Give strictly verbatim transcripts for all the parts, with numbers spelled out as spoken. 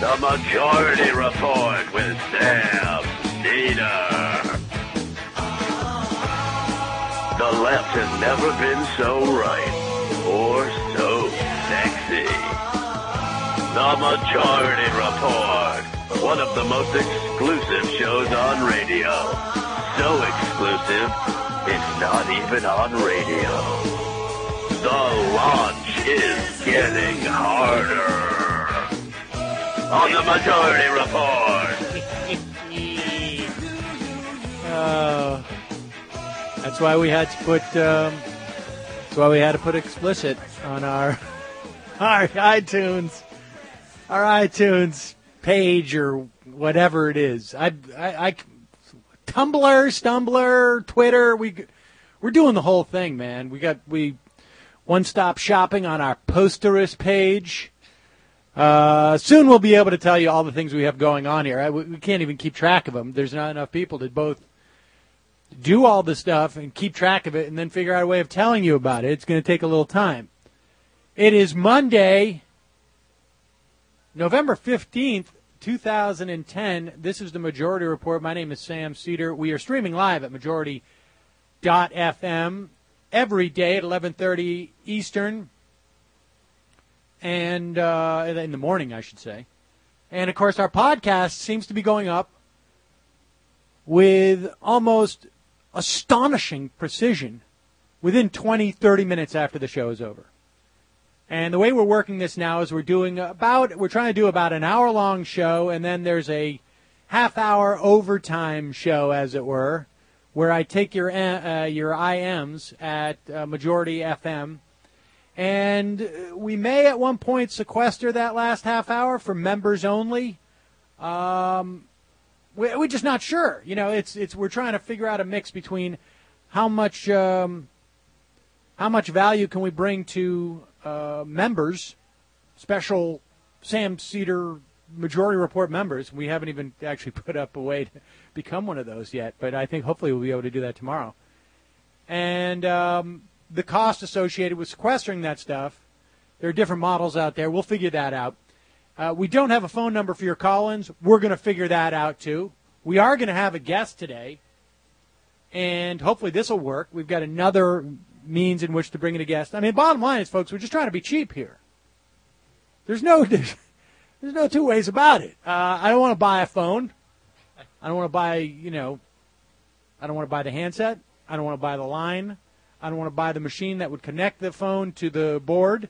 The Majority Report with Sam Cedar. The left has never been so right or so sexy. The Majority Report, one of the most exclusive shows on radio. So exclusive, it's not even on radio. The launch is getting harder. On the Majority Report. uh, that's why we had to put. Um, that's why we had to put explicit on our our iTunes, our iTunes page or whatever it is. I, I, I Tumblr, Stumbler, Twitter. We we're doing the whole thing, man. We got we one stop shopping on our Posterous page. Uh, soon we'll be able to tell you all the things we have going on here. I, we can't even keep track of them. There's not enough people to both do all the stuff and keep track of it and then figure out a way of telling you about it. It's going to take a little time. It is Monday, November fifteenth, two thousand ten. This is the Majority Report. My name is Sam Cedar. We are streaming live at majority dot f m every day at eleven thirty Eastern. And uh, in the morning, I should say. And, of course, our podcast seems to be going up with almost astonishing precision within twenty, thirty minutes after the show is over. And the way we're working this now is we're doing about, we're trying to do about an hour-long show, and then there's a half-hour overtime show, as it were, where I take your uh, your I Ms at uh, Majority F M. And we may at one point sequester that last half hour for members only. Um, we, we're just not sure. You know, it's it's we're trying to figure out a mix between how much um, how much value can we bring to uh, members, special Sam Cedar Majority Report members. We haven't even actually put up a way to become one of those yet, but I think hopefully we'll be able to do that tomorrow. And um, the cost associated with sequestering that stuff, there are different models out there. We'll figure that out. Uh, we don't have a phone number for your call-ins. We're going to figure that out, too. We are going to have a guest today, and hopefully this will work. We've got another means in which to bring in a guest. I mean, bottom line is, folks, we're just trying to be cheap here. There's no there's no two ways about it. Uh, I don't want to buy a phone. I don't want to buy, you know, I don't want to buy the handset. I don't want to buy the line. I don't want to buy the machine that would connect the phone to the board.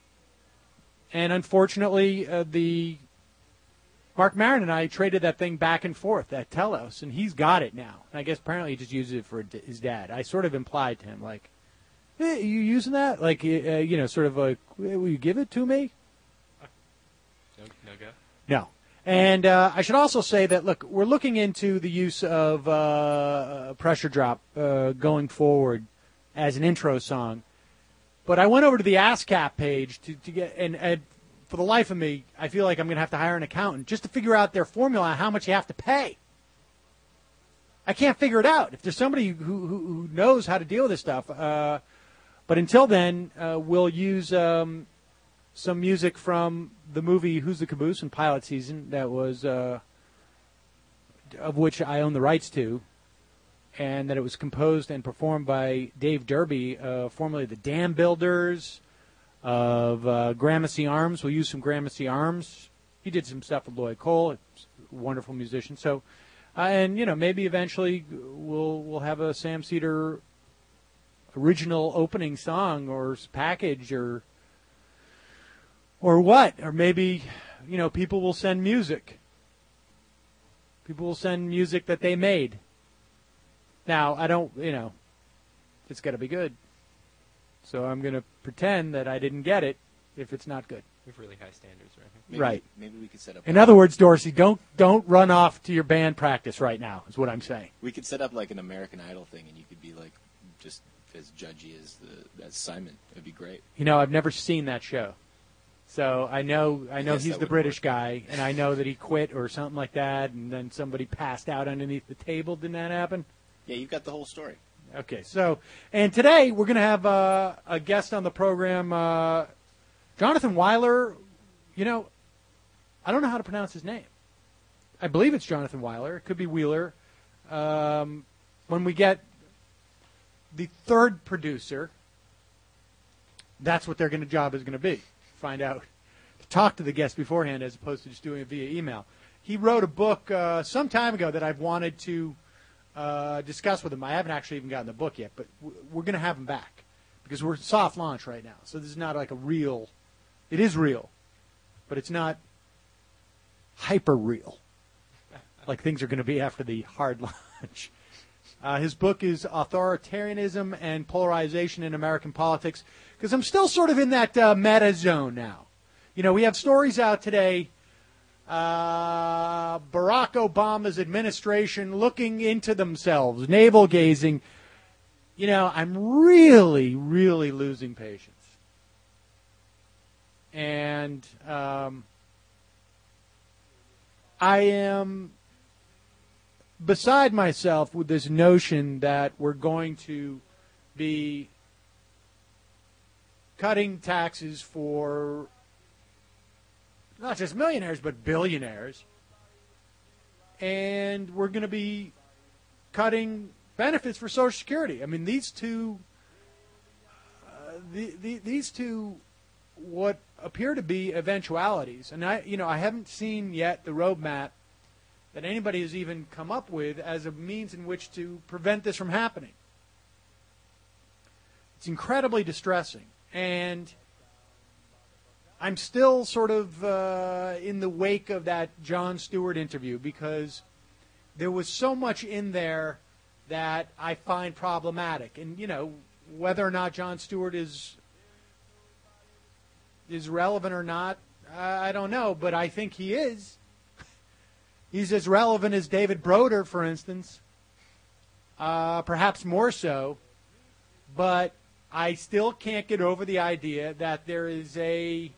And unfortunately, uh, the Mark Maron and I traded that thing back and forth at Telos, and he's got it now. And I guess apparently he just uses it for his dad. I sort of implied to him, like, hey, are you using that? Like, uh, you know, sort of like, will you give it to me? No, no go? No. And uh, I should also say that, look, we're looking into the use of uh, Pressure Drop uh, going forward as an intro song. But I went over to the ASCAP page to, to get, and, and for the life of me, I feel like I'm going to have to hire an accountant just to figure out their formula on how much you have to pay. I can't figure it out. If there's somebody who, who, who knows how to deal with this stuff. Uh, but until then, uh, we'll use um, some music from the movie Who's the Caboose in pilot season that was, uh, of which I own the rights to. And that it was composed and performed by Dave Derby, uh, formerly the Dam Builders of uh, Gramercy Arms. We'll use some Gramercy Arms. He did some stuff with Lloyd Cole, a wonderful musician. So, uh, and you know, maybe eventually we'll we'll have a Sam Cedar original opening song or package or or what, or maybe you know people will send music. People will send music that they made. Now, I don't, you know, it's got to be good. So I'm going to pretend that I didn't get it if it's not good. We have really high standards, right? Maybe, right. Maybe we could set up... In other words, Dorsey, don't don't run off to your band practice right now, is what I'm saying. We could set up like an American Idol thing, and you could be like just as judgy as, the, as Simon. It would be great. You know, I've never seen that show. So I know I know he's the British work. guy, and I know that he quit or something like that, and then somebody passed out underneath the table. Didn't that happen? Yeah, you've got the whole story. Okay, so, and today we're going to have uh, a guest on the program, uh, Jonathan Weiler. You know, I don't know how to pronounce his name. I believe it's Jonathan Weiler. It could be Wheeler. Um, when we get the third producer, that's what their gonna, job is going to be. Find out, to talk to the guest beforehand as opposed to just doing it via email. He wrote a book uh, some time ago that I've wanted to uh, discuss with him. I haven't actually even gotten the book yet, but w- we're going to have him back because we're soft launch right now. So this is not like a real, it is real, but it's not hyper real like things are going to be after the hard launch. Uh, his book is Authoritarianism and Polarization in American Politics, because I'm still sort of in that uh, meta zone now. You know, we have stories out today, uh, Barack Obama's administration looking into themselves, navel-gazing. You know, I'm really, really losing patience. And um, I am beside myself with this notion that we're going to be cutting taxes for not just millionaires, but billionaires. And we're going to be cutting benefits for Social Security. I mean, these two, uh, the, the, these two, what appear to be eventualities. And I, you know, I haven't seen yet the roadmap that anybody has even come up with as a means in which to prevent this from happening. It's incredibly distressing. And I'm still sort of uh, in the wake of that Jon Stewart interview, because there was so much in there that I find problematic. And, you know, whether or not Jon Stewart is is relevant or not, I don't know, but I think he is. He's as relevant as David Broder, for instance, uh, perhaps more so, but I still can't get over the idea that there is a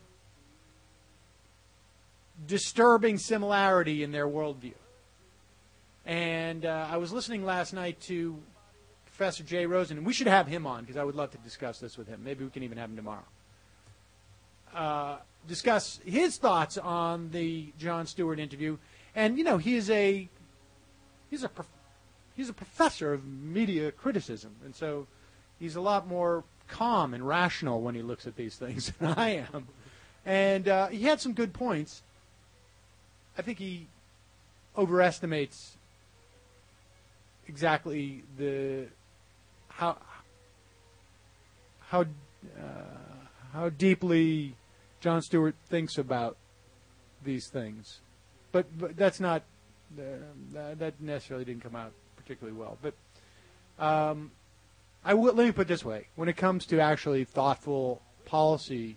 disturbing similarity in their worldview. And uh, I was listening last night to Professor Jay Rosen, and we should have him on because I would love to discuss this with him. Maybe we can even have him tomorrow. Uh, discuss his thoughts on the Jon Stewart interview. And, you know, he is a he's a prof- he's a professor of media criticism, and so he's a lot more calm and rational when he looks at these things than I am. And uh, he had some good points. I think he overestimates exactly the how how uh, how deeply Jon Stewart thinks about these things. But, but that's not, uh, that necessarily didn't come out particularly well. But um, I w- let me put it this way. When it comes to actually thoughtful policy,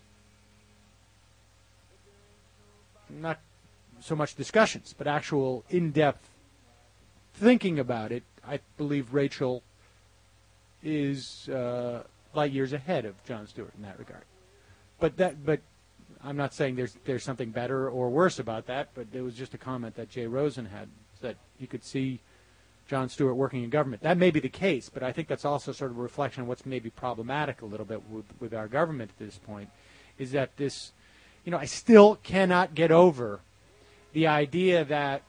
not so much discussions, but actual in-depth thinking about it, I believe Rachel is uh, light years ahead of Jon Stewart in that regard. But that, but I'm not saying there's there's something better or worse about that, but it was just a comment that Jay Rosen had, that you could see Jon Stewart working in government. That may be the case, but I think that's also sort of a reflection of what's maybe problematic a little bit with, with our government at this point, is that this, you know, I still cannot get over the idea that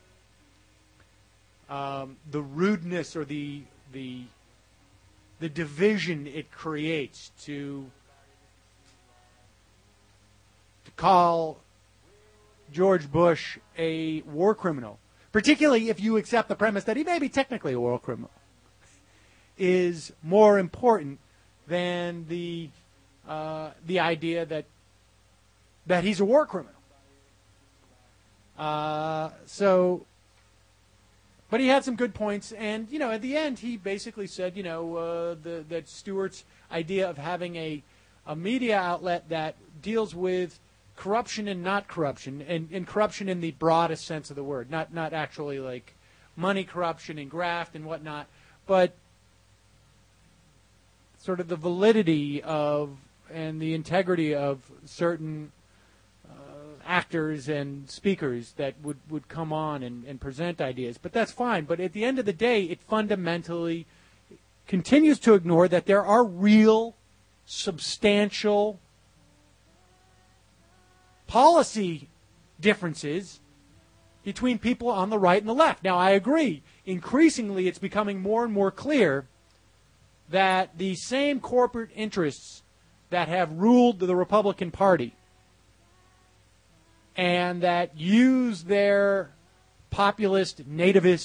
um, the rudeness or the the the division it creates to to call George Bush a war criminal, particularly if you accept the premise that he may be technically a war criminal, is more important than the uh, the idea that that he's a war criminal. Uh, so, but he had some good points, and you know, at the end, he basically said, you know, uh, the, that Stewart's idea of having a a media outlet that deals with corruption and not corruption, and, and corruption in the broadest sense of the word, not not actually like money corruption and graft and whatnot, but sort of the validity of and the integrity of certain uh, actors and speakers that would, would come on and, and present ideas. But that's fine. But at the end of the day, it fundamentally continues to ignore that there are real, substantial policy differences between people on the right and the left. Now, I agree. Increasingly, it's becoming more and more clear that the same corporate interests that have ruled the Republican Party and that use their populist, nativist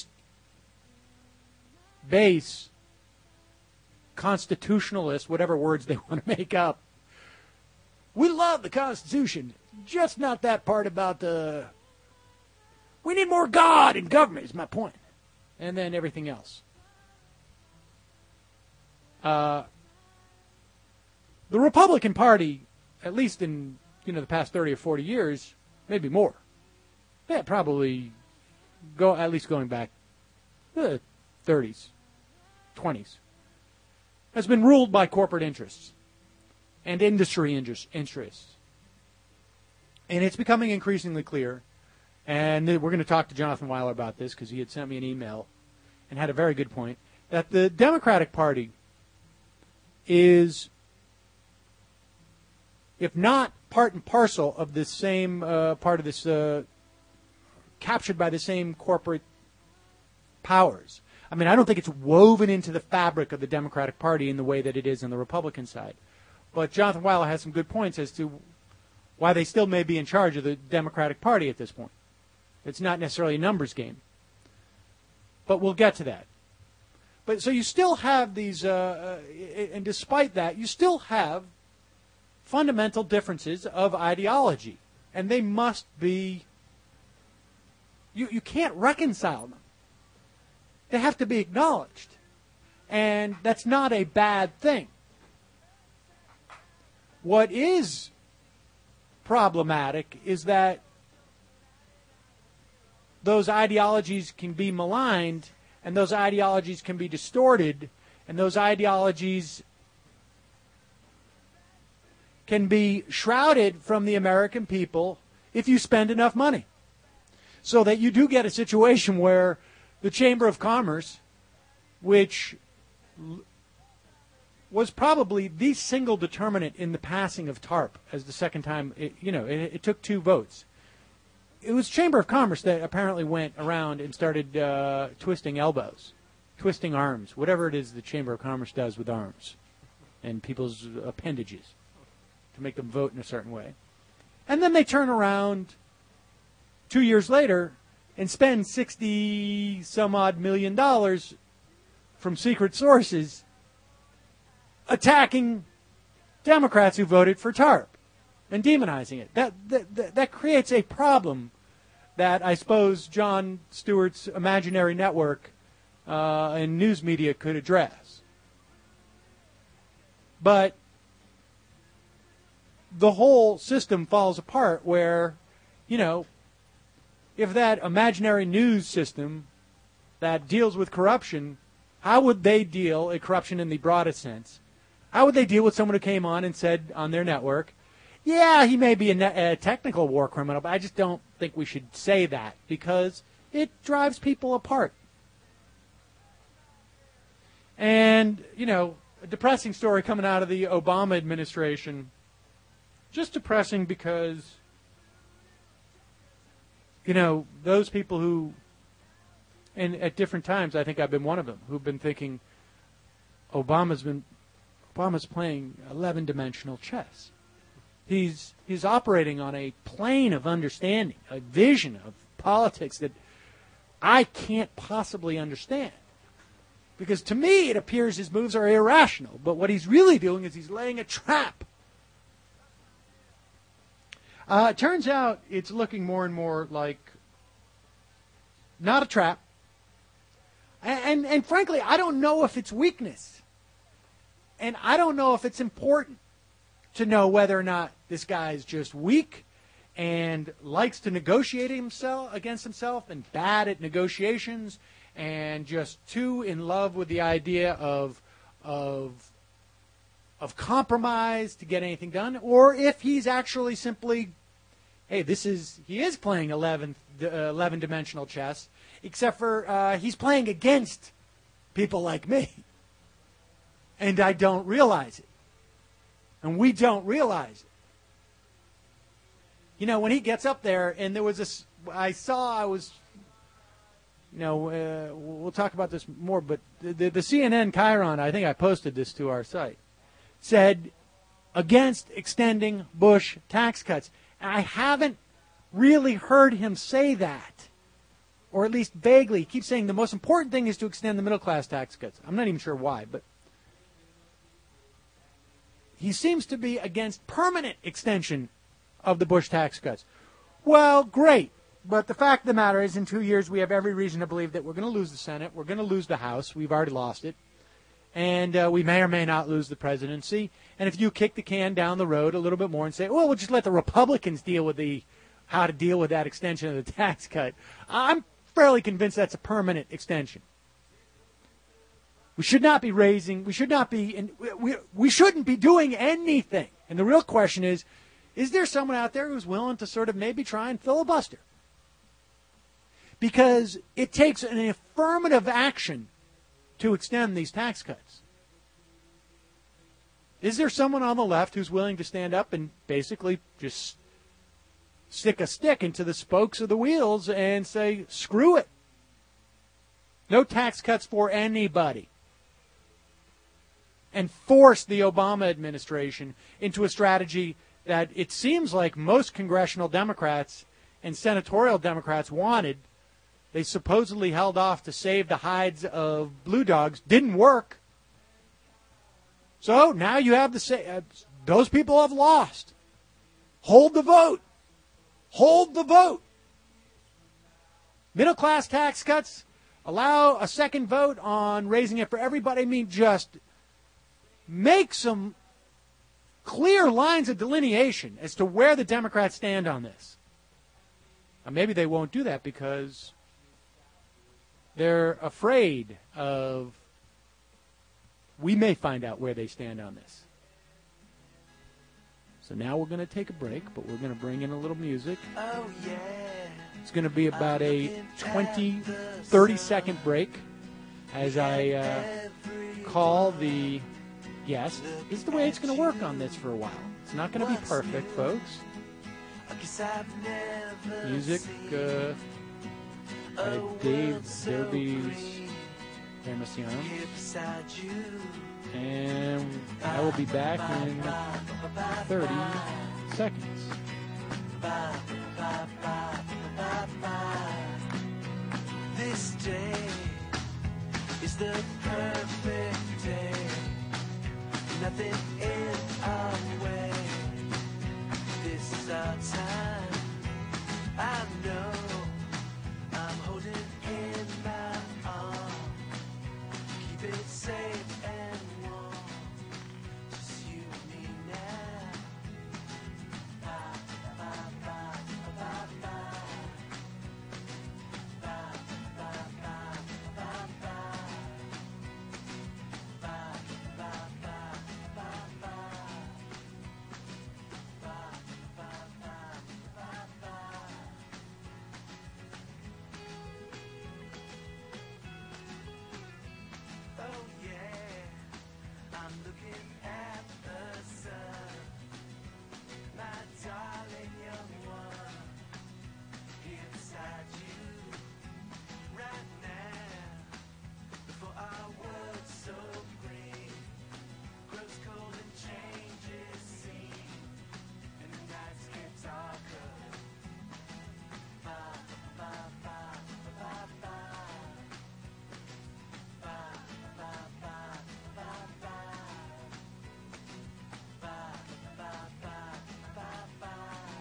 base, constitutionalist, whatever words they want to make up. We love the Constitution, just not that part about the... We need more God in government, is my point. And then everything else. Uh, the Republican Party, at least in you know the past thirty or forty years, maybe more, yeah, probably go at least going back the thirties, twenties, has been ruled by corporate interests and industry interests. And it's becoming increasingly clear, and we're going to talk to Jonathan Weiler about this because he had sent me an email and had a very good point, that the Democratic Party is, if not part and parcel of this same uh, part of this, uh, captured by the same corporate powers. I mean, I don't think it's woven into the fabric of the Democratic Party in the way that it is on the Republican side. But Jonathan Weiler has some good points as to why they still may be in charge of the Democratic Party at this point. It's not necessarily a numbers game. But we'll get to that. But so you still have these, uh, uh, and despite that, you still have fundamental differences of ideology. And they must be, you, you can't reconcile them. They have to be acknowledged. And that's not a bad thing. What is problematic is that those ideologies can be maligned, and those ideologies can be distorted, and those ideologies can be shrouded from the American people if you spend enough money. So that you do get a situation where the Chamber of Commerce, which was probably the single determinant in the passing of TARP as the second time, it, you know, it, it took two votes. It was Chamber of Commerce that apparently went around and started uh, twisting elbows, twisting arms, whatever it is the Chamber of Commerce does with arms and people's appendages to make them vote in a certain way. And then they turn around two years later and spend sixty some odd million dollars from secret sources attacking Democrats who voted for TARP and demonizing it. That, that, that, that creates a problem that I suppose Jon Stewart's imaginary network uh, and news media could address. But the whole system falls apart where, you know, if that imaginary news system that deals with corruption, how would they deal with corruption in the broadest sense? How would they deal with someone who came on and said on their network, yeah, he may be a, ne- a technical war criminal, but I just don't think we should say that because it drives people apart. And, you know, a depressing story coming out of the Obama administration. Just depressing because, you know, those people who, and at different times, I think I've been one of them, who've been thinking Obama's been, Obama's playing eleven-dimensional chess. He's he's operating on a plane of understanding, a vision of politics that I can't possibly understand. Because to me, it appears his moves are irrational. But what he's really doing is he's laying a trap. Uh, it turns out it's looking more and more like not a trap. And, and, and frankly, I don't know if it's weakness. And I don't know if it's important to know whether or not this guy is just weak and likes to negotiate himself against himself and bad at negotiations and just too in love with the idea of of of compromise to get anything done, or if he's actually simply, hey, this is he is playing eleven, uh, eleven-dimensional chess, except for uh, he's playing against people like me, and I don't realize it. And we don't realize it. you know, when he gets up there, and there was this, I saw, I was, you know, uh, we'll talk about this more, but the, the, the C N N Chiron, I think I posted this to our site, said against extending Bush tax cuts. And I haven't really heard him say that, or at least vaguely. He keeps saying the most important thing is to extend the middle class tax cuts. I'm not even sure why, but he seems to be against permanent extension of the Bush tax cuts. Well, great. But the fact of the matter is, in two years, we have every reason to believe that we're going to lose the Senate. We're going to lose the House. We've already lost it. And uh, we may or may not lose the presidency. And if you kick the can down the road a little bit more and say, well, we'll just let the Republicans deal with the how to deal with that extension of the tax cut, I'm fairly convinced that's a permanent extension. We should not be raising, we should not be, and we, we shouldn't be doing anything. And the real question is, is there someone out there who's willing to sort of maybe try and filibuster? Because it takes an affirmative action to extend these tax cuts. Is there someone on the left who's willing to stand up and basically just stick a stick into the spokes of the wheels and say, screw it? No tax cuts for anybody. And force the Obama administration into a strategy that it seems like most congressional Democrats and senatorial Democrats wanted. They supposedly held off to save the hides of blue dogs. Didn't work. So now you have the say. Uh, those people have lost. Hold the vote. Hold the vote. Middle class tax cuts. Allow a second vote on raising it for everybody. I mean, just make some clear lines of delineation as to where the Democrats stand on this. Now, maybe they won't do that because they're afraid of, we may find out where they stand on this. So now we're going to take a break, but we're going to bring in a little music. Oh, yeah. It's going to be about a twenty, thirty second break as I uh, call the guest. This is the way it's going to work on this for a while. It's not going to be perfect, folks. Music, uh, by Dave Derby's Hermosiano. And I will be back in thirty seconds. This day is the perfect day. Nothing in our way. This is our time. I know I'm holding in my arm. Keep it safe and warm. Just you and me now. Ba, ba, ba, ba, ba, ba. Ba, ba, ba, ba, ba. Ba, ba, ba, ba, ba. Ba, ba, ba, ba, ba. Oh yeah, I'm looking at the sun, my darling young one, inside you, right now, before our world so green, grows cold and changes scene, and the nights get darker. Ba, ba, ba, ba, ba, ba. Ba, ba, ba, ba, ba. Ba, ba, ba, ba, ba.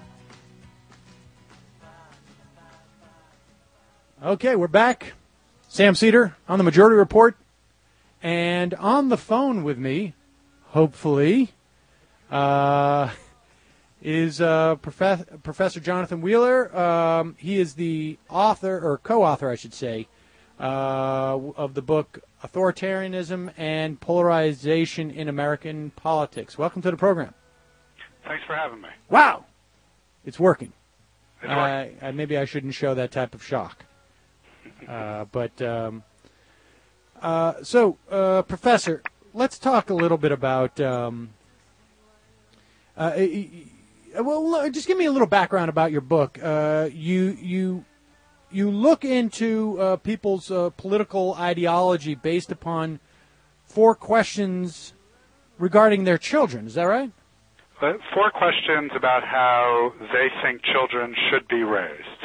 Okay, we're back. Sam Cedar on the Majority Report. And on the phone with me, hopefully, uh, is uh, Prof- Professor Jonathan Wheeler. Um, he is the author, or co-author, I should say, uh, of the book Authoritarianism and Polarization in American Politics. Welcome to the program. Thanks for having me. Wow! It's working. It's working. Uh, maybe I shouldn't show that type of shock. Uh, but, um, uh, so, uh, Professor, let's talk a little bit about, um, uh, well, look, just give me a little background about your book. Uh, you you you look into uh, people's uh, political ideology based upon four questions regarding their children. Is that right? Uh, four questions about how they think children should be raised.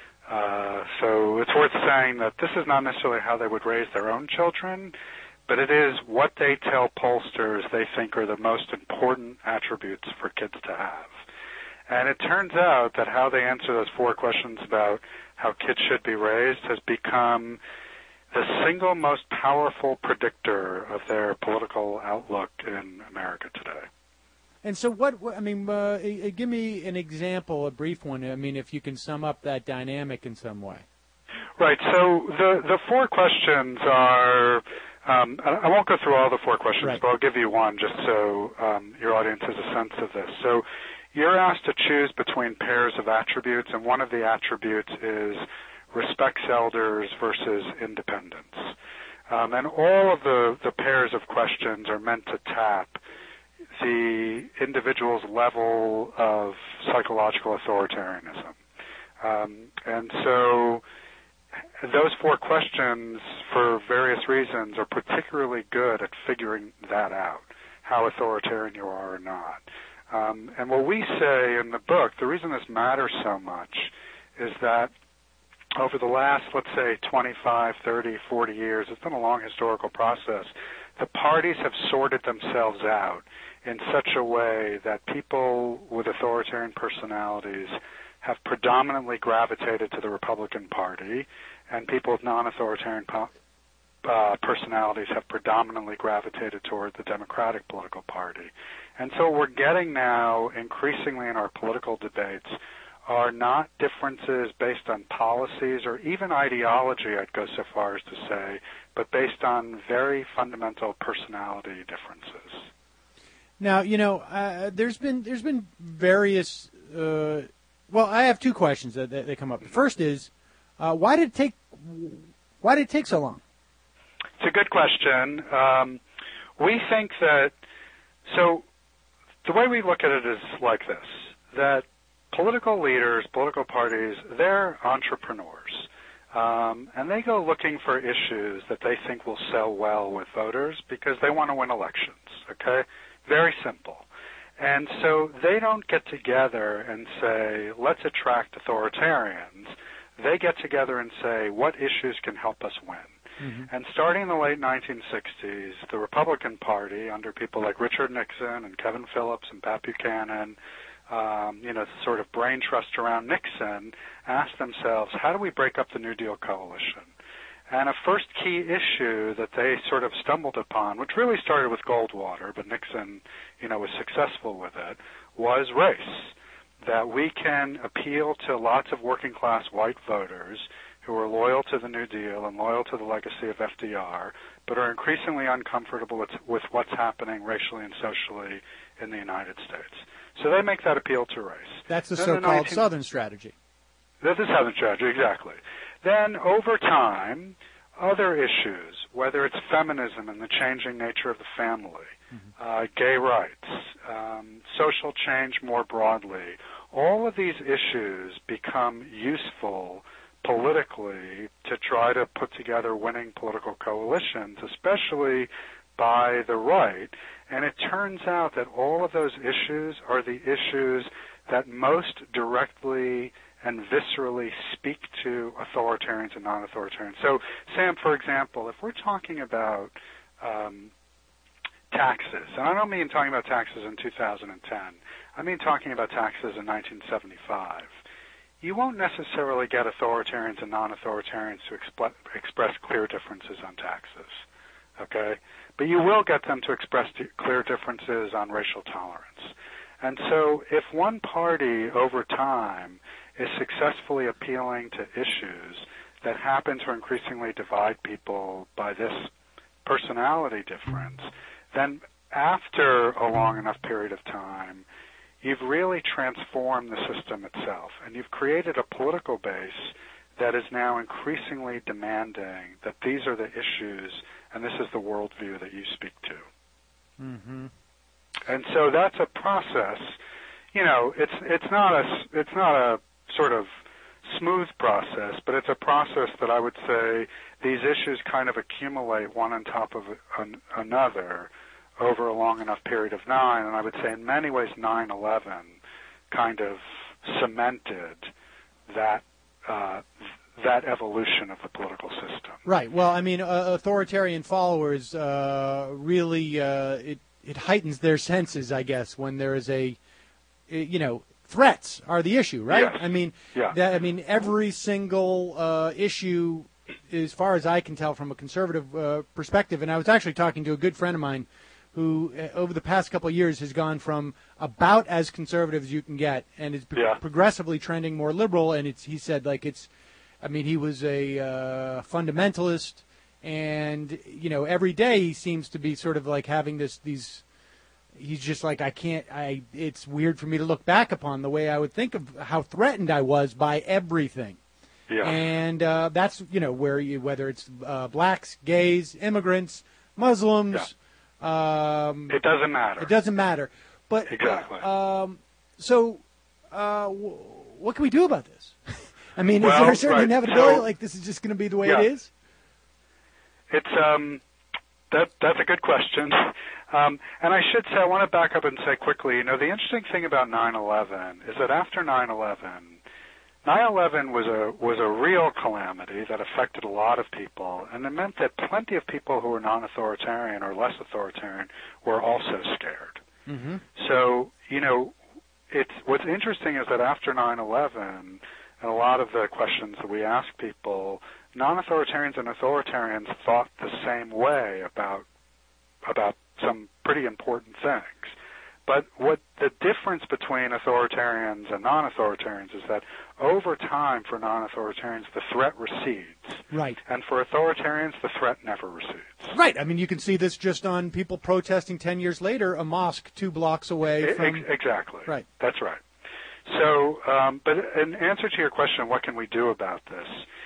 Uh, so it's worth saying that this is not necessarily how they would raise their own children, but it is what they tell pollsters they think are the most important attributes for kids to have. And it turns out that how they answer those four questions about how kids should be raised has become the single most powerful predictor of their political outlook in America today. And so what, what I mean, uh, uh, give me an example, a brief one. I mean, if you can sum up that dynamic in some way. Right. So the, the four questions are, um, I, I won't go through all the four questions, Right. but I'll give you one just so um, your audience has a sense of this. So you're asked to choose between pairs of attributes, and one of the attributes is respects elders versus independence. Um, and all of the, the pairs of questions are meant to tap the individual's level of psychological authoritarianism. Um, and so those four questions, for various reasons, are particularly good at figuring that out, how authoritarian you are or not. Um, and what we say in the book, the reason this matters so much is that over the last, let's say, twenty-five, thirty, forty years, it's been a long historical process, the parties have sorted themselves out in such a way that people with authoritarian personalities have predominantly gravitated to the Republican Party, and people with non-authoritarian po- uh, personalities have predominantly gravitated toward the Democratic political party. And so what we're getting now increasingly in our political debates are not differences based on policies or even ideology, I'd go so far as to say, but based on very fundamental personality differences. Now, you know, uh, there's been there's been various. Uh, well, I have two questions that, that, that come up. The first is, uh, why did it take why did it take so long? It's a good question. Um, we think that so the way we look at it is like this: that political leaders, political parties, they're entrepreneurs. Um, and they go looking for issues that they think will sell well with voters because they want to win elections, okay? Very simple. And so they don't get together and say, let's attract authoritarians. They get together and say, what issues can help us win? Mm-hmm. And starting in the late nineteen sixties, the Republican Party, under people like Richard Nixon and Kevin Phillips and Pat Buchanan, Um, you know, sort of brain trust around Nixon, asked themselves, how do we break up the New Deal coalition? And a first key issue that they sort of stumbled upon, which really started with Goldwater, but Nixon, you know, was successful with it, was race. That we can appeal to lots of working-class white voters who are loyal to the New Deal and loyal to the legacy of F D R, but are increasingly uncomfortable with, with what's happening racially and socially in the United States. So they make that appeal to race. That's the Then so-called the nineteen Southern strategy. That's the Southern strategy, exactly. Then, over time, other issues, whether it's feminism and the changing nature of the family, mm-hmm. uh, gay rights, um, social change more broadly, all of these issues become useful politically to try to put together winning political coalitions, especially by the right. And it turns out that all of those issues are the issues that most directly and viscerally speak to authoritarians and non-authoritarians. So, Sam, for example, if we're talking about um, taxes, and I don't mean talking about taxes in two thousand ten, I mean talking about taxes in nineteen seventy-five, you won't necessarily get authoritarians and non-authoritarians to expl- express clear differences on taxes, okay? But you will get them to express t- clear differences on racial tolerance. And so if one party over time is successfully appealing to issues that happen to increasingly divide people by this personality difference, then after a long enough period of time, you've really transformed the system itself, and you've created a political base that is now increasingly demanding that these are the issues and this is the worldview that you speak to. Mm-hmm. And so that's a process. you know, it's it's not a s- it's not a sort of smooth process, but it's a process that I would say these issues kind of accumulate one on top of an, another over a long enough period of nine, and I would say in many ways nine eleven kind of cemented that uh, that evolution of the political system. Right. Well, I mean, uh, authoritarian followers uh, really uh, it it heightens their senses, I guess, when there is a, you know, threats are the issue, right? Yes. I mean, Yeah. that, I mean, every single uh, issue, as far as I can tell from a conservative uh, perspective, and I was actually talking to a good friend of mine who, uh, over the past couple of years, has gone from about as conservative as you can get, and is pro- Yeah. progressively trending more liberal. And it's he said like it's, I mean, he was a uh, fundamentalist, and you know, every day he seems to be sort of like having this these. He's just like, I can't, I, it's weird for me to look back upon the way I would think of how threatened I was by everything. Yeah. And uh, that's, you know, where you, whether it's uh, blacks, gays, immigrants, Muslims, um, It doesn't matter. it doesn't matter. But, Exactly. uh, um, so, uh, w- what can we do about this? I mean, is Well, there a certain right, inevitability, so- like this is just going to be the way Yeah. it is? It's um, that that's a good question, um, and I should say I want to back up and say quickly. You know, the interesting thing about nine eleven is that after nine eleven, nine eleven was a was a real calamity that affected a lot of people, and it meant that plenty of people who were non-authoritarian or less authoritarian were also scared. Mm-hmm. So, you know, it's what's interesting is that after nine eleven, and a lot of the questions that we ask people, non-authoritarians and authoritarians thought the same way about about some pretty important things. But what the difference between authoritarians and non-authoritarians is that over time for non-authoritarians the threat recedes. Right. And for authoritarians the threat never recedes. Right. I mean, you can see this just on people protesting ten years later, a mosque two blocks away E- from... ex- exactly. Right. That's right. So, um, but in answer to your question, what can we do about this?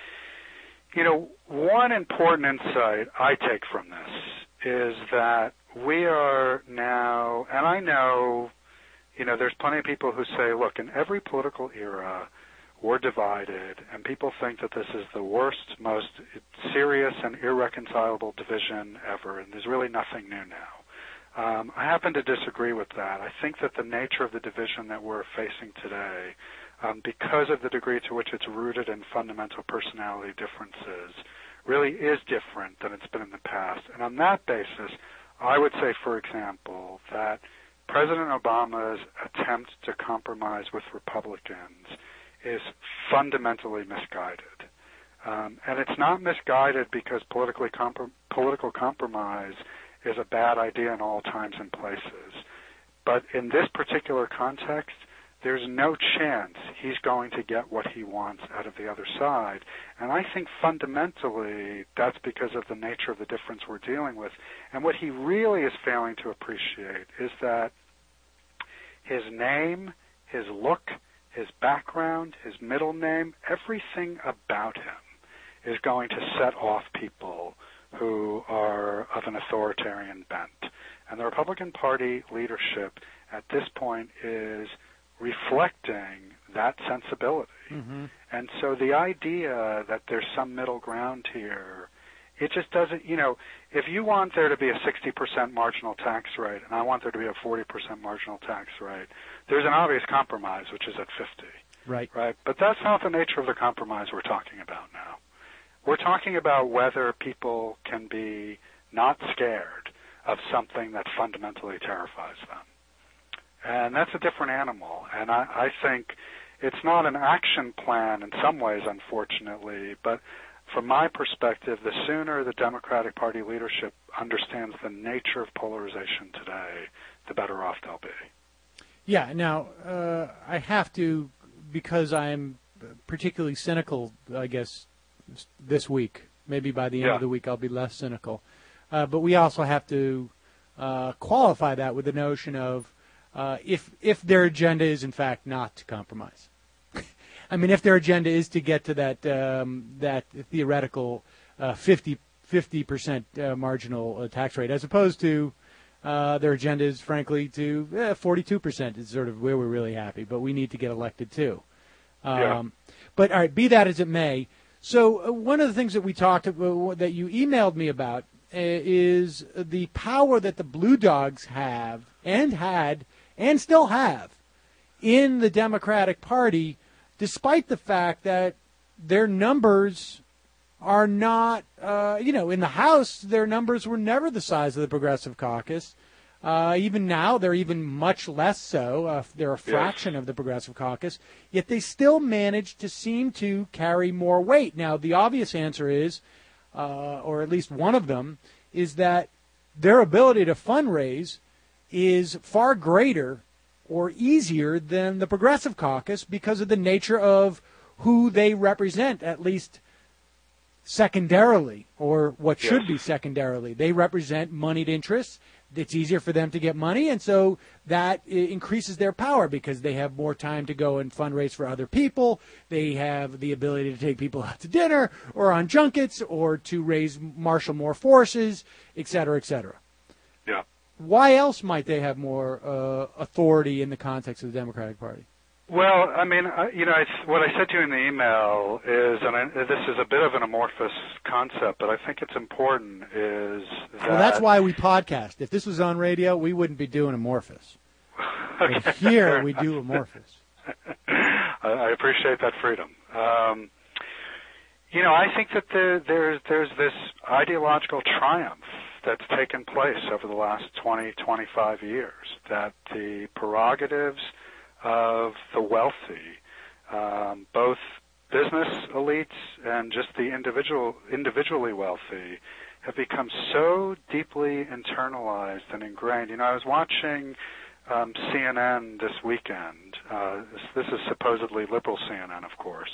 You know, one important insight I take from this is that we are now, and I know, you know, there's plenty of people who say, look, in every political era, we're divided, and people think that this is the worst, most serious and irreconcilable division ever, and there's really nothing new now. Um, I happen to disagree with that. I think that the nature of the division that we're facing today, um, because of the degree to which it's rooted in fundamental personality differences, really is different than it's been in the past. And on that basis, I would say, for example, that President Obama's attempt to compromise with Republicans is fundamentally misguided. Um, and it's not misguided because politically comprom- political compromise is a bad idea in all times and places. But in this particular context, there's no chance he's going to get what he wants out of the other side. And I think fundamentally that's because of the nature of the difference we're dealing with. And what he really is failing to appreciate is that his name, his look, his background, his middle name, everything about him is going to set off people who are of an authoritarian bent. And the Republican Party leadership at this point is reflecting that sensibility. Mm-hmm. And so the idea that there's some middle ground here, it just doesn't, you know, if you want there to be a sixty percent marginal tax rate and I want there to be a forty percent marginal tax rate, there's an obvious compromise, which is at fifty. Right. Right? But that's not the nature of the compromise we're talking about now. We're talking about whether people can be not scared of something that fundamentally terrifies them. And that's a different animal. And I, I think it's not an action plan in some ways, unfortunately, but from my perspective, the sooner the Democratic Party leadership understands the nature of polarization today, the better off they'll be. Yeah, now, uh, I have to, because I'm particularly cynical, I guess, this week. Maybe by the end Yeah. of the week I'll be less cynical. Uh, but we also have to uh, qualify that with the notion of uh, if if their agenda is in fact not to compromise. I mean, if their agenda is to get to that um, that theoretical uh, fifty percent uh, marginal uh, tax rate, as opposed to Uh, their agenda is, frankly, to eh, forty-two percent is sort of where we're really happy, but we need to get elected too. Um, Yeah. But all right, be that as it may. So uh, one of the things that we talked about, that you emailed me about, uh, is the power that the Blue Dogs have and had and still have in the Democratic Party, despite the fact that their numbers are not, uh, you know, in the House, their numbers were never the size of the Progressive Caucus. Uh, even now, they're even much less so. Uh, they're a fraction of the Progressive Caucus, yet they still manage to seem to carry more weight. Now, the obvious answer is, uh, or at least one of them, is that their ability to fundraise is far greater or easier than the Progressive Caucus because of the nature of who they represent, at least secondarily, or what should Yes. be secondarily. They represent moneyed interests. It's easier for them to get money, and so that i- increases their power because they have more time to go and fundraise for other people. They have the ability to take people out to dinner or on junkets or to raise, marshal more forces, et cetera, et cetera. Yeah. Why else might they have more uh, authority in the context of the Democratic Party? Well, I mean, I, you know, I, what I said to you in the email is, and I, this is a bit of an amorphous concept, but I think it's important, is that... Well, that's why we podcast. If this was on radio, we wouldn't be doing amorphous. Okay. But here we do amorphous. I, I appreciate that freedom. Um, you know, I think that the, there's there's this ideological triumph that's taken place over the last twenty, twenty-five years, that the prerogatives of the wealthy, um, both business elites and just the individual, individually wealthy, have become so deeply internalized and ingrained. You know, I was watching um, C N N this weekend. Uh, this, this is supposedly liberal C N N, of course,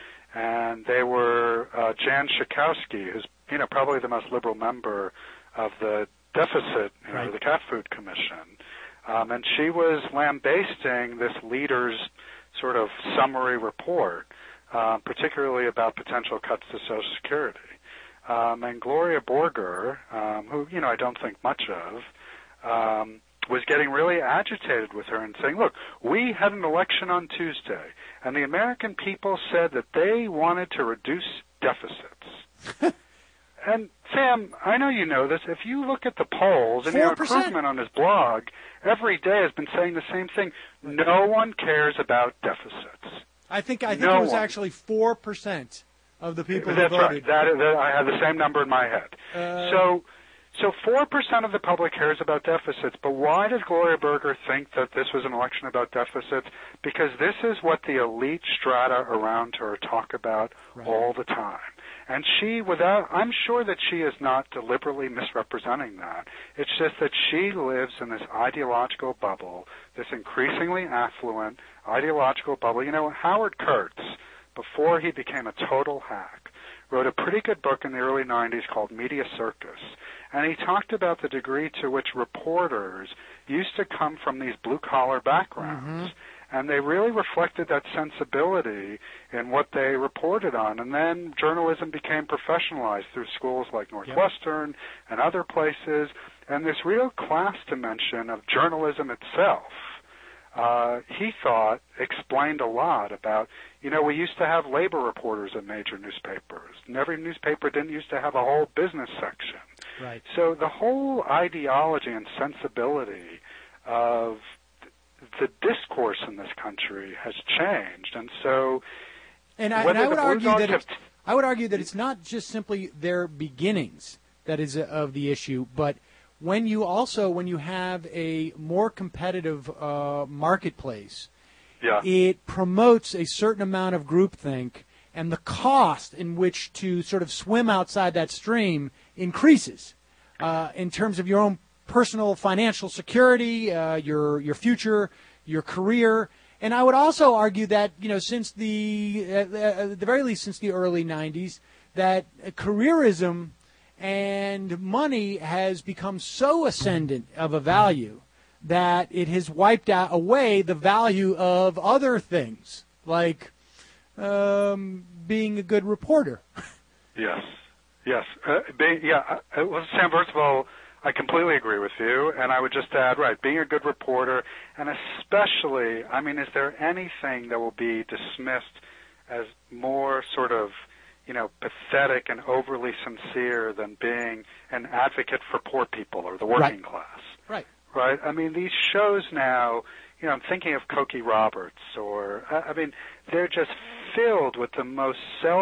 and they were uh, Jan Schakowsky, who's you know probably the most liberal member of the deficit, you know, Right. the Cat Food Commission. Um, and she was lambasting this leader's sort of summary report, uh, particularly about potential cuts to Social Security. Um, and Gloria Borger, um, who, you know, I don't think much of, um, was getting really agitated with her and saying, look, we had an election on Tuesday, and the American people said that they wanted to reduce deficits. And, Sam, I know you know this. If you look at the polls, and Eric four percent. Krugman on his blog every day has been saying the same thing. No one cares about deficits. I think I think No it was one. actually four percent of the people That's who voted. right. That, that, I have the same number in my head. Uh, so, so four percent of the public cares about deficits. But why does Gloria Berger think that this was an election about deficits? Because this is what the elite strata around her talk about Right. all the time. And she, without, I'm sure that she is not deliberately misrepresenting that. It's just that she lives in this ideological bubble, this increasingly affluent ideological bubble. You know, Howard Kurtz, before he became a total hack, wrote a pretty good book in the early nineties called Media Circus. And he talked about the degree to which reporters used to come from these blue-collar backgrounds. And they really reflected that sensibility in what they reported on. And then journalism became professionalized through schools like Northwestern and other places. And this real class dimension of journalism itself, uh, he thought, explained a lot about, you know, we used to have labor reporters in major newspapers. And every newspaper didn't used to have a whole business section. Right. So the whole ideology and sensibility of the discourse in this country has changed, and so And I, and whether I would the Blue argue Dogs that have it's, I would argue that it's not just simply their beginnings that is uh, of the issue, but when you also when you have a more competitive uh, marketplace, yeah, it promotes a certain amount of groupthink, and the cost in which to sort of swim outside that stream increases uh, in terms of your own personal financial security, uh, your your future, your career. And I would also argue that, you know, since the, uh, at the very least since the early nineties, that careerism and money has become so ascendant of a value that it has wiped out away the value of other things, like um, being a good reporter. yes, yes, uh, be, yeah. Uh, well, Sam, first of all, I completely agree with you, and I would just add, right, being a good reporter, and especially, I mean, is there anything that will be dismissed as more sort of, you know, pathetic and overly sincere than being an advocate for poor people or the working Right. class? Right. Right? I mean, these shows now, you know, I'm thinking of Cokie Roberts, or, I I mean, they're just filled with the most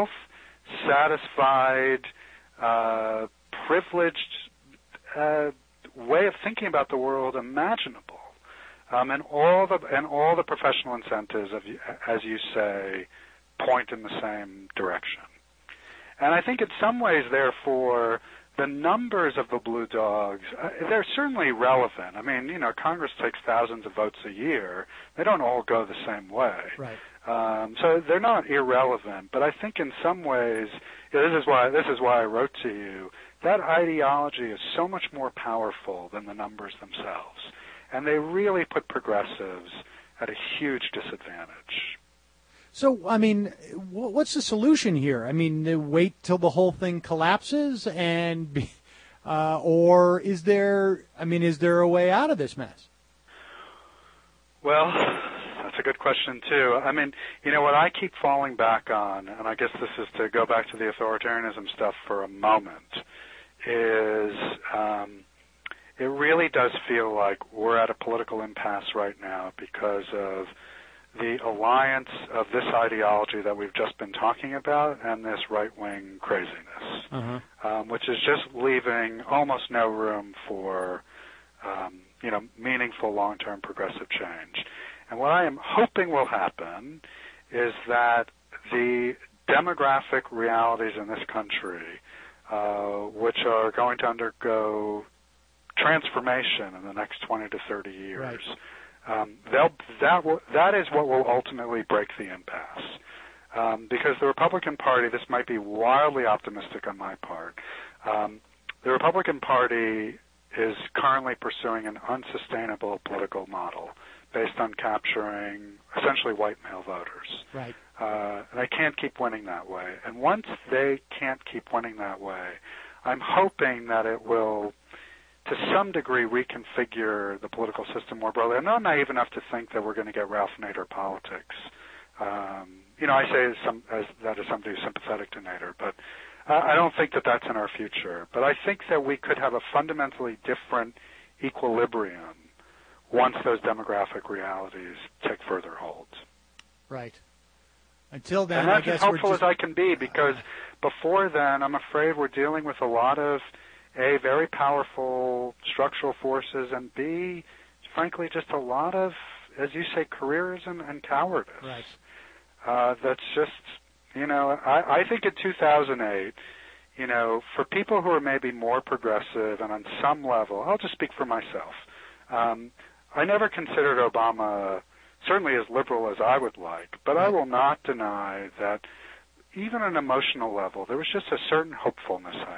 self-satisfied, uh, privileged uh, way of thinking about the world imaginable. Um, and all the and all the professional incentives, of, as you say, point in the same direction. And I think in some ways, therefore, the numbers of the Blue Dogs, uh, they're certainly relevant. I mean, you know, Congress takes thousands of votes a year. They don't all go the same way. Right. Um, so they're not irrelevant. But I think in some ways, yeah, this is why this is why I wrote to you, that ideology is so much more powerful than the numbers themselves. And they really put progressives at a huge disadvantage. So, I mean, wh- what's the solution here? I mean, uh, wait till the whole thing collapses, and, be, uh, or is there? I mean, is there a way out of this mess? Well, that's a good question too. I mean, you know what I keep falling back on, and I guess this is to go back to the authoritarianism stuff for a moment, is um, it really does feel like we're at a political impasse right now because of the alliance of this ideology that we've just been talking about and this right-wing craziness, Uh-huh. um, which is just leaving almost no room for, um, you know, meaningful long-term progressive change. And what I am hoping will happen is that the demographic realities in this country, uh, which are going to undergo transformation in the next twenty to thirty years, Right. Um, they'll, that will, that is what will ultimately break the impasse. Um, because the Republican Party, this might be wildly optimistic on my part, um, the Republican Party is currently pursuing an unsustainable political model based on capturing essentially white male voters. Right. Uh, and they can't keep winning that way. And once they can't keep winning that way, I'm hoping that it will, to some degree, reconfigure the political system more broadly. I'm not naive enough to think that we're going to get Ralph Nader politics. Um, you know, I say as some, as, that as somebody who's sympathetic to Nader, but uh, I don't think that that's in our future. But I think that we could have a fundamentally different equilibrium once those demographic realities take further hold. Right. Until then, and I that's guess as helpful we're just, as I can be, because before then, I'm afraid we're dealing with a lot of, A, very powerful structural forces, and B, frankly, just a lot of, as you say, careerism and cowardice. Right. Uh, that's just, you know, I, I think in two thousand eight, you know, for people who are maybe more progressive and on some level, I'll just speak for myself, um, I never considered Obama certainly as liberal as I would like, but I will not deny that even on an emotional level, there was just a certain hopefulness I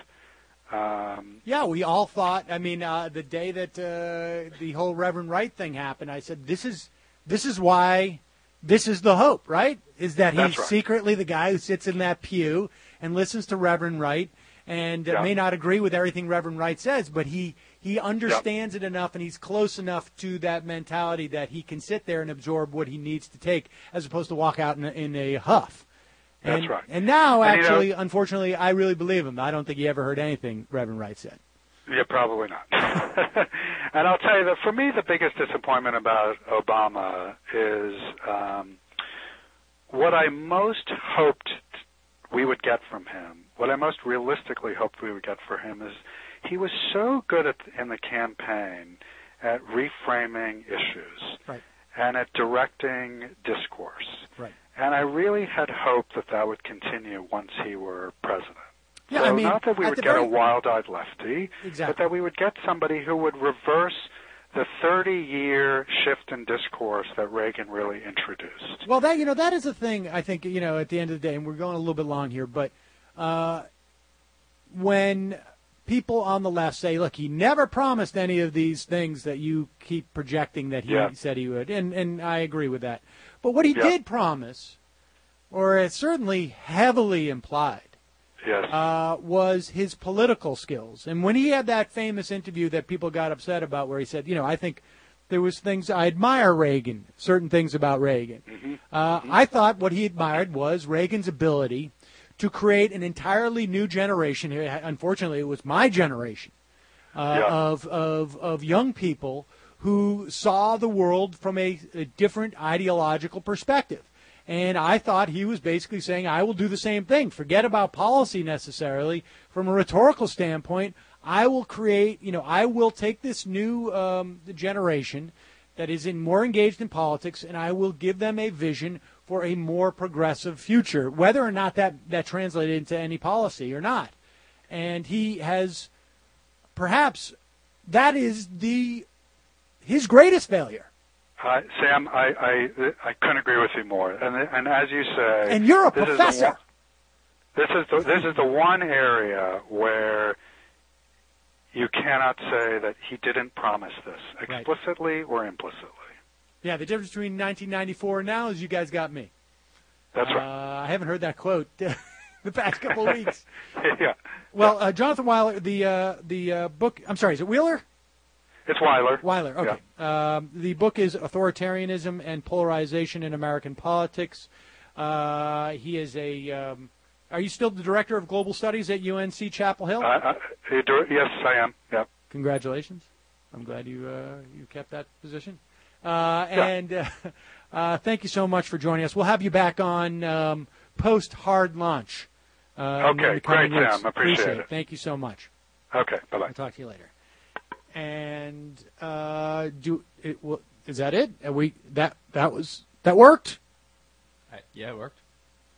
had. Um, Yeah, we all thought. I mean, uh, the day that uh, the whole Reverend Wright thing happened, I said, "This is this is why this is the hope, right? Is that he's That's right. secretly the guy who sits in that pew and listens to Reverend Wright and uh, Yeah. may not agree with everything Reverend Wright says, but he he understands it enough and he's close enough to that mentality that he can sit there and absorb what he needs to take, as opposed to walk out in a, in a huff." That's And, right. and now, And, you know- actually, unfortunately, I really believe him. I don't think he ever heard anything Reverend Wright said. Yeah, probably not. And I'll tell you that for me, the biggest disappointment about Obama is um, what I most hoped we would get from him, what I most realistically hoped we would get for him is he was so good at, in the campaign at reframing issues Right. and at directing discourse. Right. And I really had hoped that that would continue once he were president. Yeah, so I mean, not that we at would the get very- a wild-eyed lefty, Exactly. but that we would get somebody who would reverse the thirty-year shift in discourse that Reagan really introduced. Well, that you know that is a thing. I think you know at the end of the day, and we're going a little bit long here, but uh, when people on the left say, "Look, he never promised any of these things that you keep projecting that he Yeah. said he would," and and I agree with that. But what he Yeah. did promise, or it certainly heavily implied, Yes. uh, was his political skills. And when he had that famous interview that people got upset about, where he said, you know, I think there was things I admire Reagan, certain things about Reagan. Mm-hmm. Uh, I thought what he admired was Reagan's ability to create an entirely new generation. Unfortunately, it was my generation uh, Yeah. of, of of young people who saw the world from a, a different ideological perspective. And I thought he was basically saying, I will do the same thing. Forget about policy necessarily. From a rhetorical standpoint, I will create, you know, I will take this new um, generation that is in more engaged in politics, and I will give them a vision for a more progressive future, whether or not that, that translated into any policy or not. And he has, perhaps, that is the his greatest failure. Uh, Sam, I, I I couldn't agree with you more. And and as you say, And you're a this is the professor. one- This is the, this is the one area where you cannot say that he didn't promise this Right. explicitly or implicitly. Yeah, the difference between nineteen ninety-four and now is you guys got me. That's Uh, right. I haven't heard that quote the past couple of weeks. Yeah, Well, uh, Jonathan Weiler, the uh, the uh, book. I'm sorry, is it Wheeler? it's Weiler. Weiler. Okay. Um, the book is Authoritarianism and Polarization in American Politics. Uh, he is a. Um, are you still the director of global studies at U N C Chapel Hill? I, I, you do, yes, I am. Yeah. Congratulations. I'm glad you uh, you kept that position. Uh, and uh, uh, thank you so much for joining us. We'll have you back on um, post hard launch. Uh, in Okay, the coming great, weeks. Sam. Appreciate it. Thank you so much. Okay. Bye bye. I'll talk to you later. And uh, do it. Well, is that it? Are we that that was that worked? I, yeah, it worked.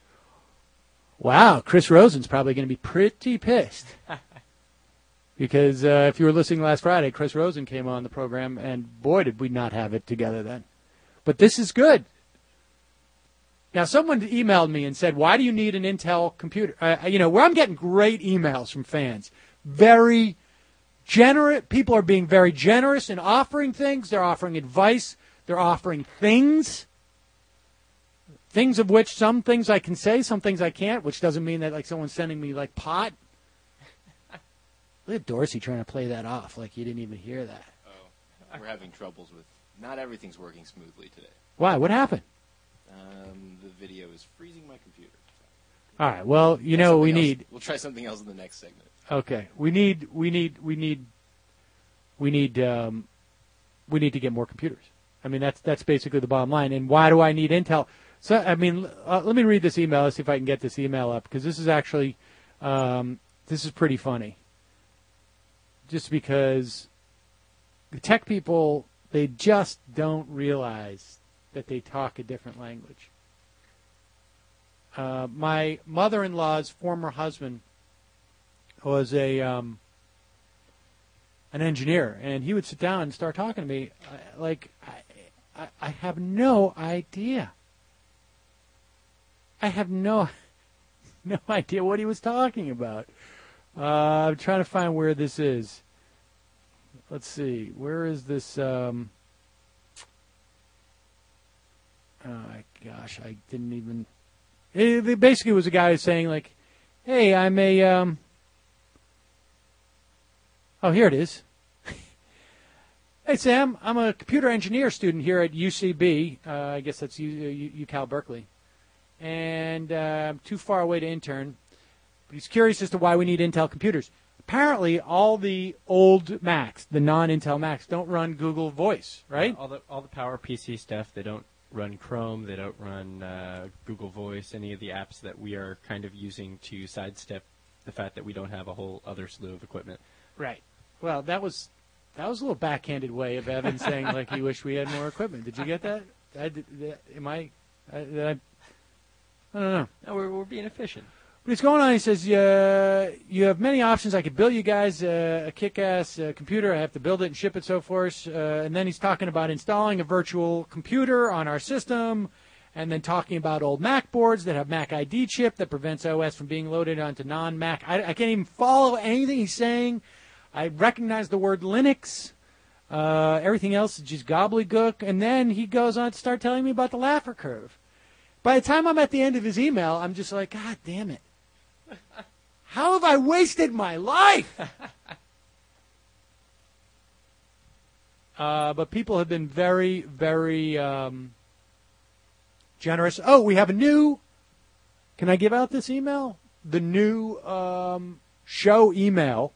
Wow, Chris Rosen's probably going to be pretty pissed. Because uh, if you were listening last Friday, Chris Rosen came on the program, and boy, did we not have it together then. But this is good. Now, someone emailed me and said, why do you need an Intel computer? Uh, you know, where I'm getting great emails from fans. Very generous. People are being very generous in offering things. They're offering advice. They're offering things. Things of which some things I can say, some things I can't, which doesn't mean that like someone's sending me like pot. Look at Dorsey trying to play that off like you didn't even hear that. Oh, we're having troubles with. Not everything's working smoothly today. Why? What happened? Um, the video is freezing my computer. All right. Well, you Try know what we something else- need. We'll try something else in the next segment. Okay. We need. We need. We need. We need. Um, we need to get more computers. I mean, that's that's basically the bottom line. And why do I need Intel? So, I mean, uh, let me read this email. Let's see if I can get this email up because this is actually, um, this is pretty funny. Just because the tech people, they just don't realize that they talk a different language. Uh, my mother-in-law's former husband was a um, an engineer, and he would sit down and start talking to me uh, like I, I, I have no idea. I have no no idea what he was talking about. Uh, I'm trying to find where this is. Let's see. Where is this? Um, oh, gosh, I didn't even... It, it basically was a guy saying, like, hey, I'm a... Um... Oh, here it is. Hey, Sam, I'm a computer engineer student here at U C B. Uh, I guess that's U- U- UCal Berkeley. And uh, I'm too far away to intern. But he's curious as to why we need Intel computers. Apparently, all the old Macs, the non-Intel Macs, don't run Google Voice, right? All the all the Power P C stuff, they don't run Chrome, they don't run uh, Google Voice, any of the apps that we are kind of using to sidestep the fact that we don't have a whole other slew of equipment. Right. Well, that was that was a little backhanded way of Evan saying like he wished we had more equipment. Did you get that? I did, that am I? I, did I? I don't know. No, we're we're being efficient. But he's going on. He says, uh, you have many options. I could build you guys uh, a kick-ass uh, computer. I have to build it and ship it, so forth. Uh, and then he's talking about installing a virtual computer on our system, and then talking about old Mac boards that have Mac I D chip that prevents O S from being loaded onto non-Mac. I, I can't even follow anything he's saying. I recognize the word Linux. Uh, everything else is just gobbledygook. And then he goes on to start telling me about the Laffer curve. By the time I'm at the end of his email, I'm just like, God damn it. How have I wasted my life? uh, but people have been very, very um, generous. Oh, we have a new, can I give out this email? The new um, show email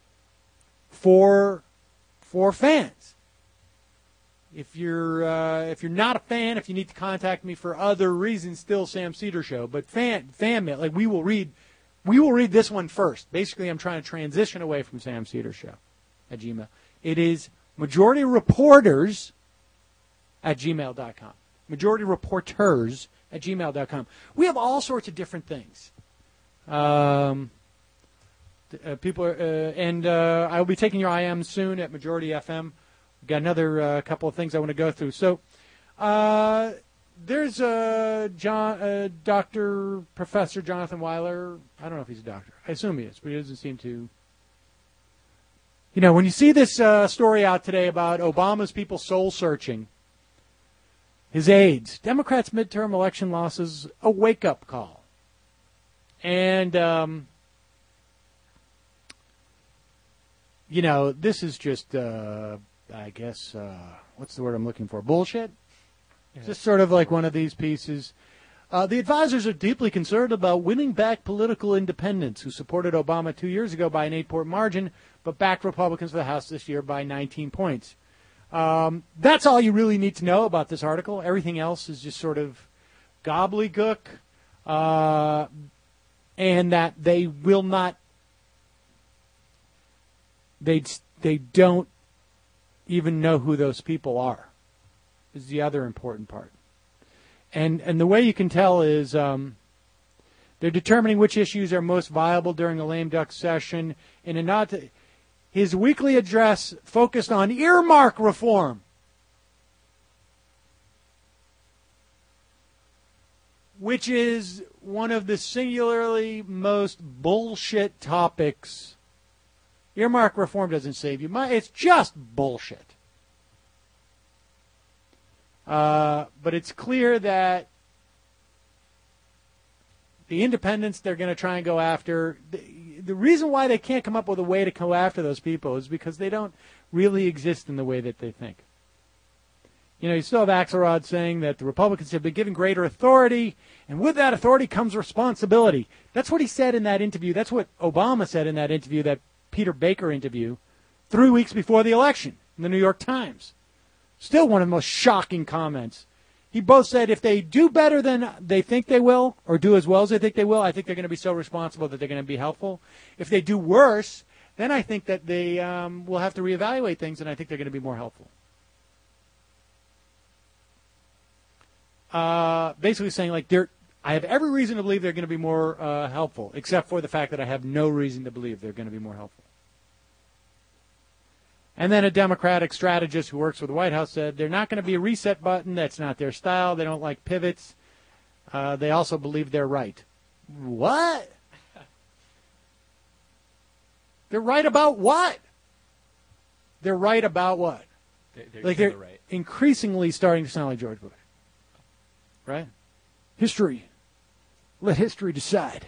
for for fans. If you're uh, if you're not a fan, if you need to contact me for other reasons, still Sam Cedar Show. But fan fan mail, like we will read, we will read this one first. Basically, I'm trying to transition away from Sam Cedar Show at Gmail. It is Majority Reporters at gmail dot com. Majority Reporters at gmail dot com. We have all sorts of different things. Um, uh, people are, uh, and uh, I will be taking your I M soon at Majority F M. Got another uh, couple of things I want to go through. So uh, there's uh, John, uh, Doctor Professor Jonathan Weiler. I don't know if he's a doctor. I assume he is, but he doesn't seem to. You know, when you see this uh, story out today about Obama's people soul searching, his aides, Democrats' midterm election losses, a wake-up call. And, um, you know, this is just, uh, I guess, uh, what's the word I'm looking for? Bullshit? Yeah. Just sort of like one of these pieces. Uh, the advisors are deeply concerned about winning back political independents who supported Obama two years ago by an eight-point margin, but backed Republicans for the House this year by nineteen points. Um, that's all you really need to know about this article. Everything else is just sort of gobbledygook, uh, and that they will not, they they don't even know who those people are, is the other important part. And and the way you can tell is um, they're determining which issues are most viable during the lame duck session. In a nod to his weekly address focused on earmark reform, which is one of the singularly most bullshit topics. Earmark reform doesn't save you money. It's just bullshit. Uh, but it's clear that the independents they're going to try and go after, the, the reason why they can't come up with a way to go after those people is because they don't really exist in the way that they think. You know, you still have Axelrod saying that the Republicans have been given greater authority, and with that authority comes responsibility. That's what he said in that interview. That's what Obama said in that interview, that Peter Baker interview, three weeks before the election in the New York Times. Still one of the most shocking comments. He both said if they do better than they think they will, or do as well as they think they will, I think they're going to be so responsible that they're going to be helpful. If they do worse, then I think that they um, will have to reevaluate things, and I think they're going to be more helpful. Uh, basically saying, like, they're, I have every reason to believe they're going to be more uh, helpful, except for the fact that I have no reason to believe they're going to be more helpful. And then a Democratic strategist who works for the White House said they're not going to be a reset button. That's not their style. They don't like pivots. Uh, they also believe they're right. What? They're right about what? They're right about what? They're, they're like they're right. increasingly starting to sound like George Bush. Right? History. Let history decide.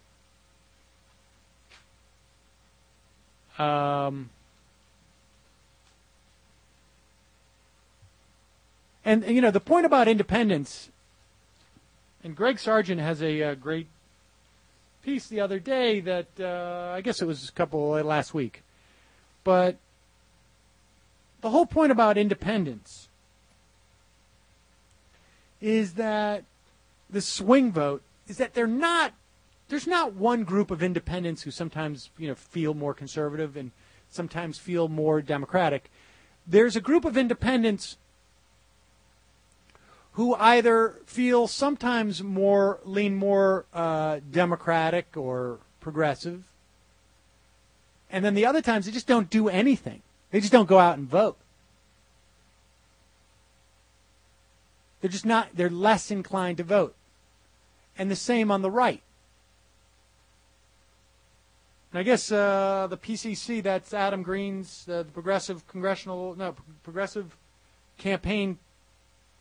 Um... And, you know, the point about independence, and Greg Sargent has a, uh great piece the other day that, uh, I guess it was a couple uh, last week. But the whole point about independence is that the swing vote is that they're not, there's not one group of independents who sometimes, you know, feel more conservative and sometimes feel more democratic. There's a group of independents who either feel sometimes more, lean more uh, democratic or progressive, and then the other times they just don't do anything. They just don't go out and vote. They're just not, they're less inclined to vote. And the same on the right. And I guess uh, the P C C, that's Adam Green's, uh, the Progressive Congressional, no, Progressive Campaign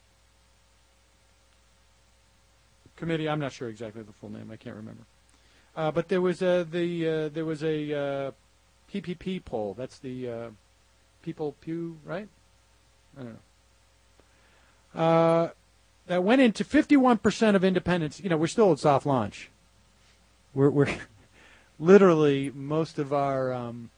Committee. I'm not sure exactly the full name. I can't remember. Uh, but there was a the uh, there was a uh, P P P poll. That's the uh, People Pew, right? I don't know. Uh, that went into fifty-one percent of independents. You know, we're still at soft launch. We're we're literally most of our um,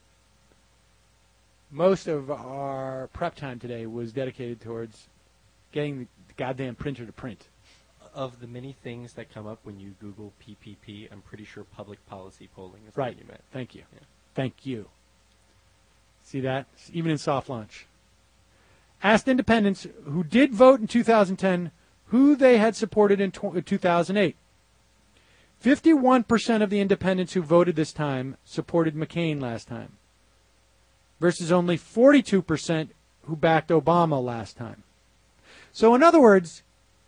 most of our prep time today was dedicated towards getting the goddamn printer to print. Of the many things that come up when you Google P P P, I'm pretty sure public policy polling is Right. what you meant. Thank you. Yeah. Thank you. See that? Even in soft launch. Asked independents who did vote in two thousand ten who they had supported in two thousand eight. fifty-one percent of the independents who voted this time supported McCain last time, versus only forty-two percent who backed Obama last time. So in other words,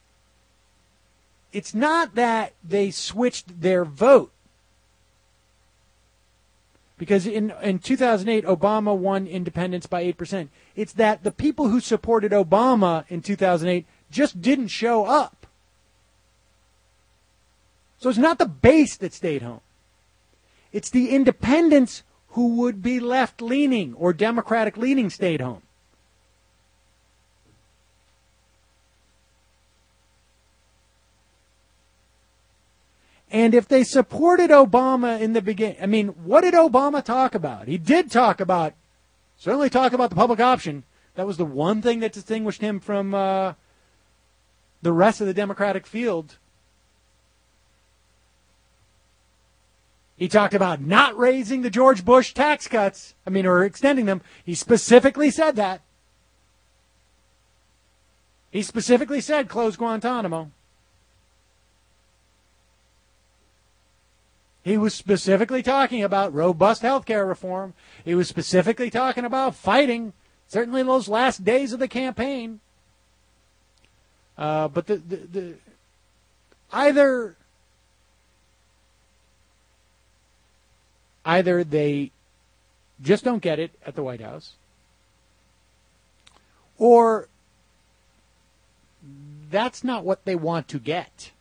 it's not that they switched their vote. Because in, in two thousand eight, Obama won independents by eight percent. It's that the people who supported Obama in two thousand eight just didn't show up. So it's not the base that stayed home. It's the independents who would be left-leaning or Democratic-leaning stayed home. And if they supported Obama in the beginning, I mean, what did Obama talk about? He did talk about, certainly talk about the public option. That was the one thing that distinguished him from uh, the rest of the Democratic field. He talked about not raising the George Bush tax cuts, I mean, or extending them. He specifically said that. He specifically said close Guantanamo. He was specifically talking about robust health care reform. He was specifically talking about fighting, certainly in those last days of the campaign. Uh, but the, the, the either either they just don't get it at the White House, or that's not what they want to get.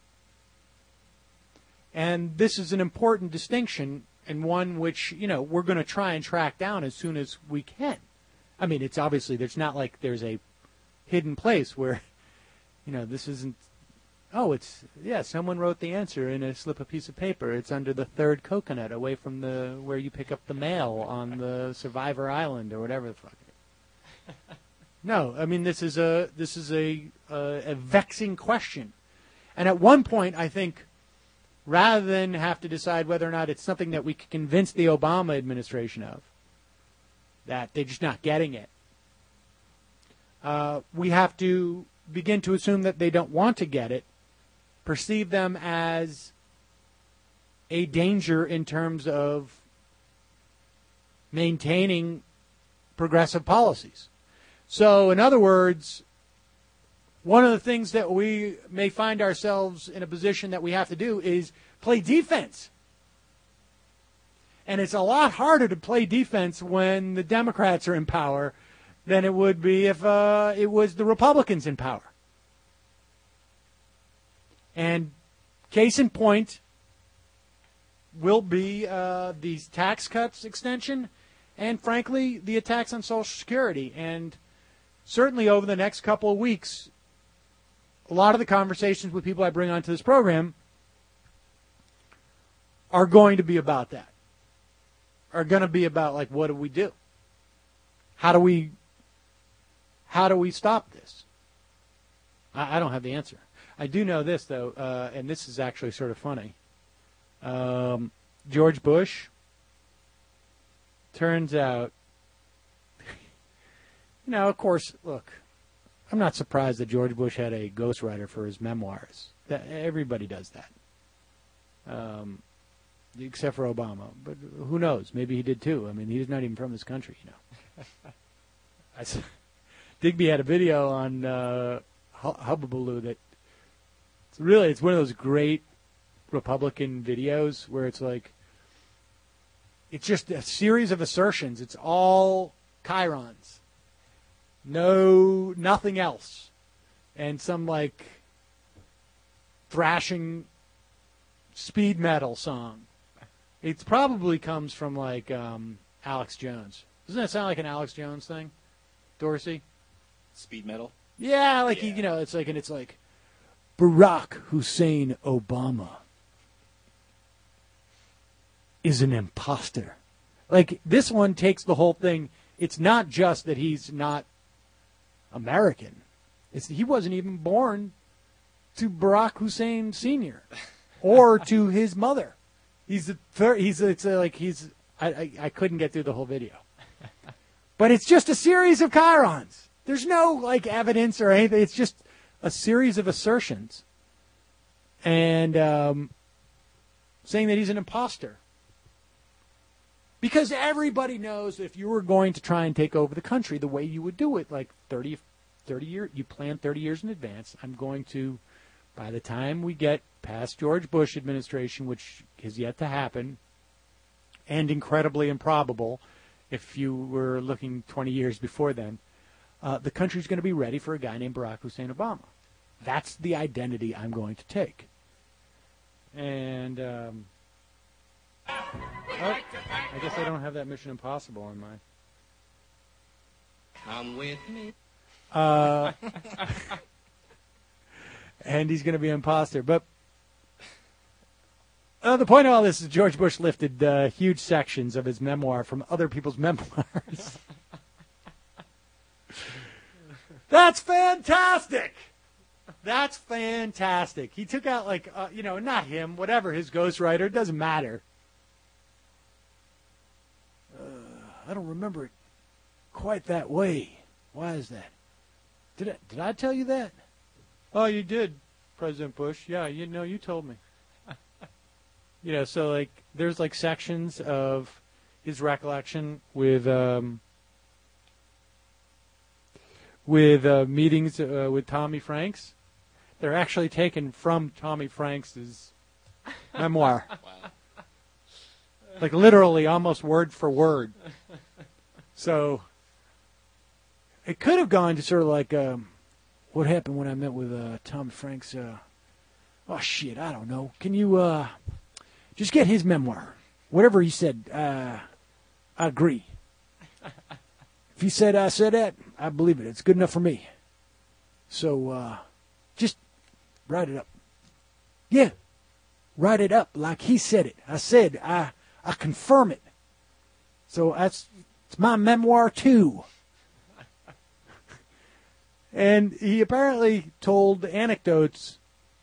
And this is an important distinction, and one which, you know, we're going to try and track down as soon as we can. I mean, it's obviously, there's not like there's a hidden place where, you know, this isn't, oh, it's, yeah, someone wrote the answer in a slip of piece of paper. It's under the third coconut away from the, where you pick up the mail on the Survivor Island or whatever the fuck it is. No, I mean, this is a, this is a, a, a vexing question. And at one point, I think, rather than have to decide whether or not it's something that we can convince the Obama administration of, that they're just not getting it, uh, we have to begin to assume that they don't want to get it, perceive them as a danger in terms of maintaining progressive policies. So, in other words, one of the things that we may find ourselves in a position that we have to do is play defense. And it's a lot harder to play defense when the Democrats are in power than it would be if uh, it was the Republicans in power. And case in point will be uh, these tax cuts extension and, frankly, the attacks on Social Security. And certainly over the next couple of weeks, a lot of the conversations with people I bring onto this program are going to be about that. Are going to be about, like, what do we do? How do we, how do we stop this? I, I don't have the answer. I do know this, though, uh, and this is actually sort of funny. Um, George Bush, turns out, you know, of course, look, I'm not surprised that George Bush had a ghostwriter for his memoirs. That, everybody does that, um, except for Obama. But who knows? Maybe he did too. I mean, he's not even from this country, you know. I, Digby had a video on uh, Hubbabaloo that it's really it's one of those great Republican videos where it's like it's just a series of assertions. It's all chyrons. No, nothing else. And some, like, thrashing speed metal song. It probably comes from like um, Alex Jones. Doesn't that sound like an Alex Jones thing, Dorsey? Speed metal. Yeah, like Yeah. you know, it's like and it's like Barack Hussein Obama is an imposter. Like this one takes the whole thing. It's not just that he's not American. It's he wasn't even born to Barack Hussein Senior or to his mother. He's a third. He's it's a, like he's. I, I I couldn't get through the whole video, but it's just a series of chyrons. There's no like evidence or anything. It's just a series of assertions, and um, saying that he's an imposter. Because everybody knows that if you were going to try and take over the country, the way you would do it, like thirty, thirty years, you plan thirty years in advance. I'm going to, by the time we get past George Bush administration, which has yet to happen, and incredibly improbable if you were looking twenty years before then, uh, the country's going to be ready for a guy named Barack Hussein Obama. That's the identity I'm going to take. And... Um, Oh, I guess I don't have that Mission Impossible on my. Come with me. Uh, and he's going to be an imposter. But uh, the point of all this is George Bush lifted uh, huge sections of his memoir from other people's memoirs. That's fantastic. That's fantastic. He took out, like, uh, you know, not him, whatever, his ghostwriter. It doesn't matter. I don't remember it quite that way. Why is that? Did I, did I tell you that? Oh, you did, President Bush. Yeah, you know, you told me. You know, so like, there's like sections of his recollection with um, with uh, meetings uh, with Tommy Franks. They're actually taken from Tommy Franks' memoir. Wow. Like literally, almost word for word. So it could have gone to sort of like um, what happened when I met with uh, Tom Franks. Uh, oh shit, I don't know. Can you uh, just get his memoir? Whatever he said, uh, I agree. If he said I said that, I believe it. It's good enough for me. So uh, just write it up. Yeah, write it up like he said it. I said I. I confirm it. So that's it's my memoir too. And he apparently told anecdotes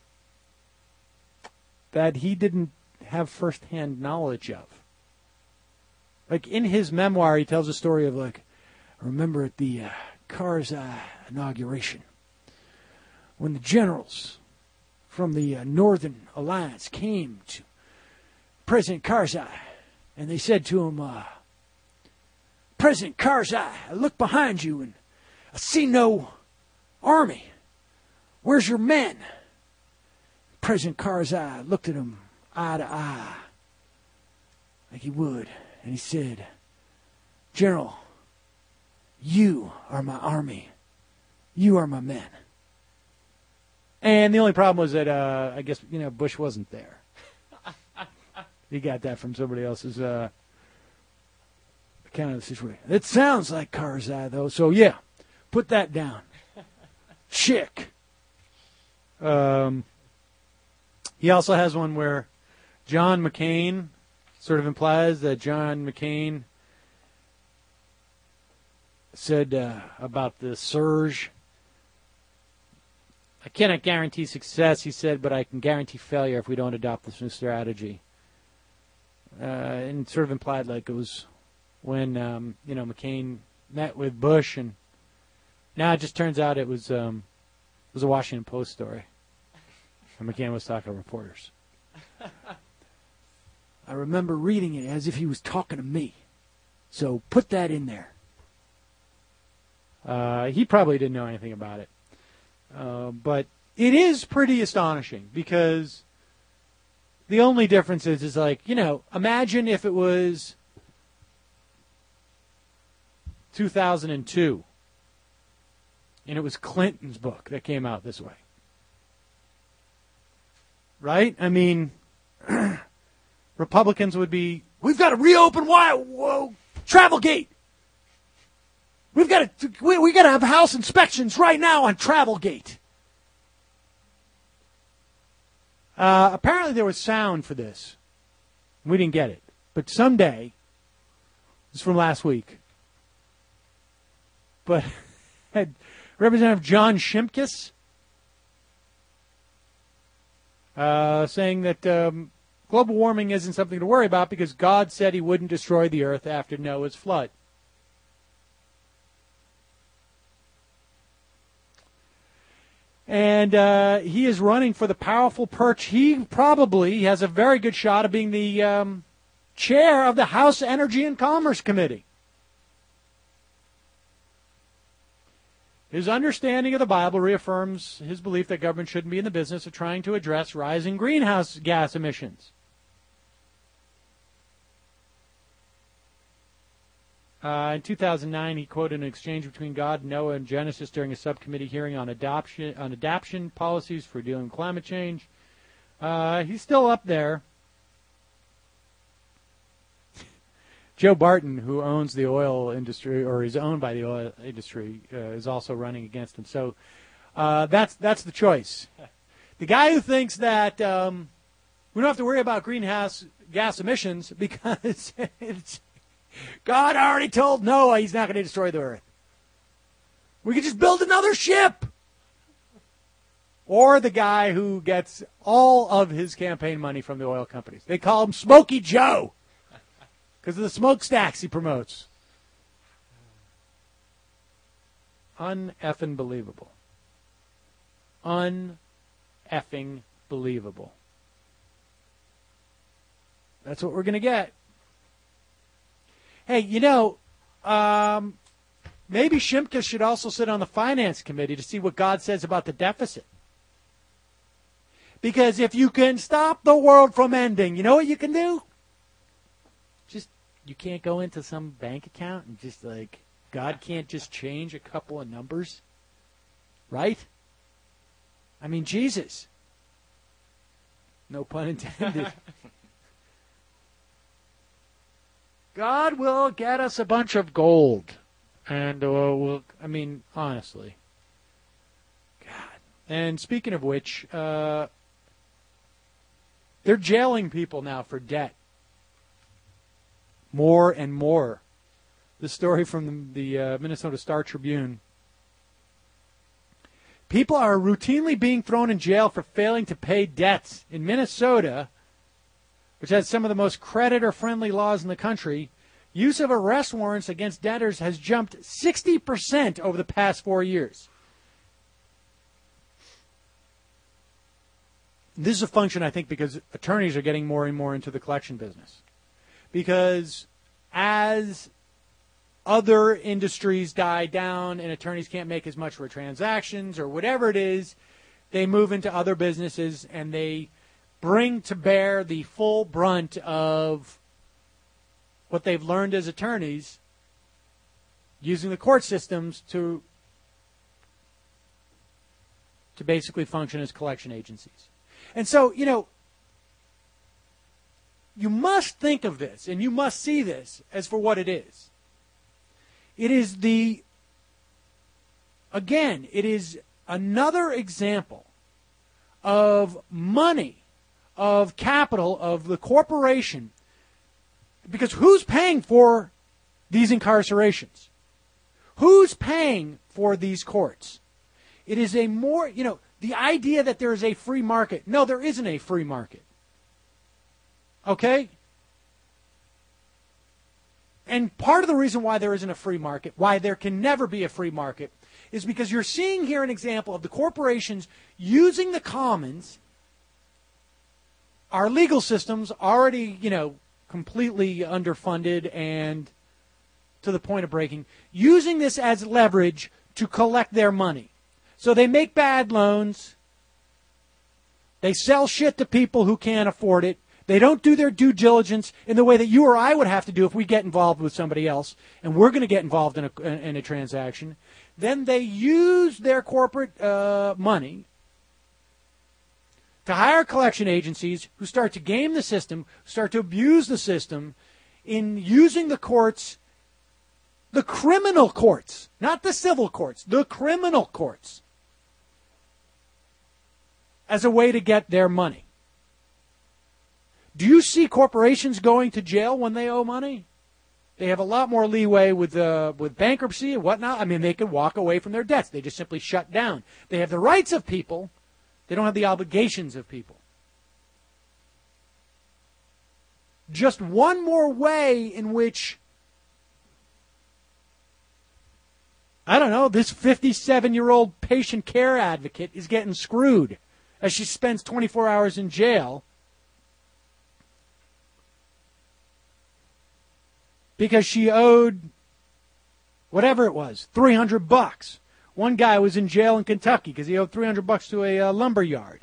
that he didn't have firsthand knowledge of. Like in his memoir, he tells a story of like, I remember at the uh, Karzai inauguration when the generals from the uh, Northern Alliance came to President Karzai. And they said to him, uh, President Karzai, I look behind you and I see no army. Where's your men? President Karzai looked at him eye to eye, like he would, and he said, General, you are my army. You are my men. And the only problem was that, uh, I guess, you know, Bush wasn't there. He got that from somebody else's uh, account of the situation. It sounds like Karzai, though. So, yeah, put that down. Chick. Um, he also has one where John McCain sort of implies that John McCain said uh, about the surge. I cannot guarantee success, he said, but I can guarantee failure if we don't adopt this new strategy. Uh, and sort of implied like it was when, um, you know, McCain met with Bush, and now it just turns out it was um, it was a Washington Post story. And McCain was talking to reporters. I remember reading it as if he was talking to me. So put that in there. Uh, he probably didn't know anything about it. Uh, but it is pretty astonishing because the only difference is, is like, you know, imagine if it was two thousand two and it was Clinton's book that came out this way. Right? I mean, Republicans would be, we've got to reopen why, whoa, Travelgate. We've got to we, we got to have house inspections right now on Travelgate. Uh, apparently there was sound for this. We didn't get it. But someday, this is from last week, but had Representative John Shimkus uh, saying that um, global warming isn't something to worry about because God said he wouldn't destroy the earth after Noah's flood. And uh, he is running for the powerful perch. He probably has a very good shot of being the um, chair of the House Energy and Commerce Committee. His understanding of the Bible reaffirms his belief that government shouldn't be in the business of trying to address rising greenhouse gas emissions. Uh, in two thousand nine, he quoted an exchange between God, Noah, and Genesis during a subcommittee hearing on adoption on adaptation policies for dealing with climate change. Uh, he's still up there. Joe Barton, who owns the oil industry, or is owned by the oil industry, uh, is also running against him. So uh, that's that's the choice. The guy who thinks that um, we don't have to worry about greenhouse gas emissions because it's God already told Noah he's not going to destroy the earth. We could just build another ship. Or the guy who gets all of his campaign money from the oil companies. They call him Smokey Joe because of the smokestacks he promotes. Un-effing believable. Un-effing believable. That's what we're going to get. Hey, you know, um, maybe Shimkus should also sit on the finance committee to see what God says about the deficit. Because if you can stop the world from ending, you know what you can do? Just, you can't go into some bank account and just like, God can't just change a couple of numbers. Right? I mean, Jesus. No pun intended. God will get us a bunch of gold. And, uh, we'll, I mean, honestly. God. And speaking of which, uh, they're jailing people now for debt. More and more. The story from the, the uh, Minnesota Star Tribune. People are routinely being thrown in jail for failing to pay debts. In Minnesota, which has some of the most creditor-friendly laws in the country, use of arrest warrants against debtors has jumped sixty percent over the past four years. This is a function, I think, because attorneys are getting more and more into the collection business. Because as other industries die down and attorneys can't make as much for transactions or whatever it is, they move into other businesses and they bring to bear the full brunt of what they've learned as attorneys using the court systems to to basically function as collection agencies. And so, you know, you must think of this and you must see this as for what it is. It is the, again, it is another example of money, of capital, of the corporation. Because who's paying for these incarcerations? Who's paying for these courts? It is a more, you know, the idea that there is a free market. No, there isn't a free market. Okay? And part of the reason why there isn't a free market, why there can never be a free market, is because you're seeing here an example of the corporations using the commons, our legal systems already, you know, completely underfunded and to the point of breaking, using this as leverage to collect their money. So they make bad loans. They sell shit to people who can't afford it. They don't do their due diligence in the way that you or I would have to do if we get involved with somebody else, and we're going to get involved in a, in a transaction. Then they use their corporate uh, money to hire collection agencies who start to game the system, start to abuse the system in using the courts, the criminal courts, not the civil courts, the criminal courts, as a way to get their money. Do you see corporations going to jail when they owe money? They have a lot more leeway with uh, with bankruptcy and whatnot. I mean, they can walk away from their debts. They just simply shut down. They have the rights of people. They don't have the obligations of people. Just one more way in which, I don't know, this fifty-seven-year-old patient care advocate is getting screwed as she spends twenty-four hours in jail because she owed whatever it was, three hundred bucks. One guy was in jail in Kentucky because he owed three hundred bucks to a uh, lumber yard.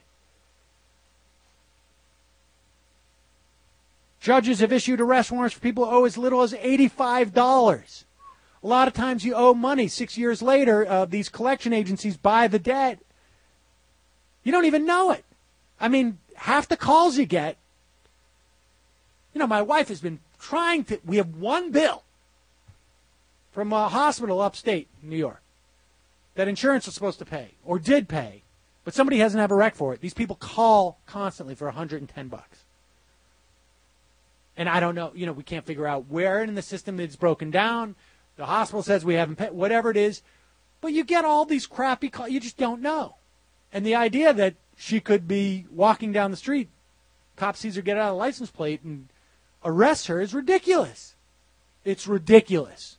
Judges have issued arrest warrants for people who owe as little as eighty-five dollars. A lot of times you owe money. Six years later, uh, these collection agencies buy the debt. You don't even know it. I mean, half the calls you get. You know, my wife has been trying to, we have one bill from a hospital upstate New York that insurance was supposed to pay, or did pay, but somebody hasn't have a rec for it. These people call constantly for one hundred ten bucks. And I don't know, you know, we can't figure out where in the system it's broken down. The hospital says we haven't paid, whatever it is. But you get all these crappy calls, you just don't know. And the idea that she could be walking down the street, cop sees her get out of the license plate and arrests her is ridiculous. It's ridiculous.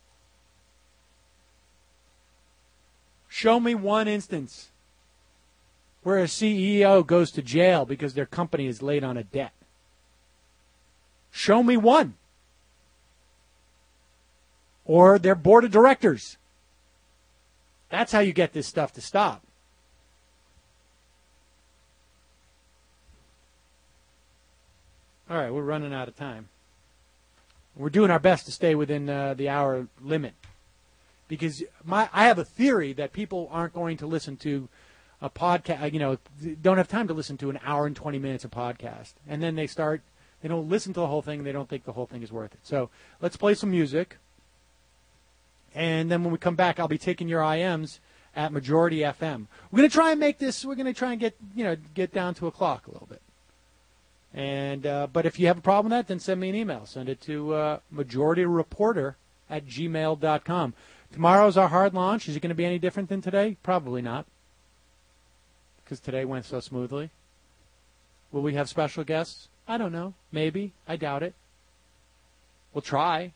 Show me one instance where a C E O goes to jail because their company is laid on a debt. Show me one. Or their board of directors. That's how you get this stuff to stop. All right, we're running out of time. We're doing our best to stay within uh, the hour limit. Because my, I have a theory that people aren't going to listen to a podcast, you know, don't have time to listen to an hour and twenty minutes of podcast. And then they start, they don't listen to the whole thing, they don't think the whole thing is worth it. So let's play some music. And then when we come back, I'll be taking your I Ms at Majority F M. We're going to try and make this, we're going to try and get, you know, get down to a clock a little bit. And uh, but if you have a problem with that, then send me an email. Send it to uh, majorityreporter at gmail dot com. Tomorrow's our hard launch. Is it going to be any different than today? Probably not, because today went so smoothly. Will we have special guests? I don't know. Maybe. I doubt it. We'll try.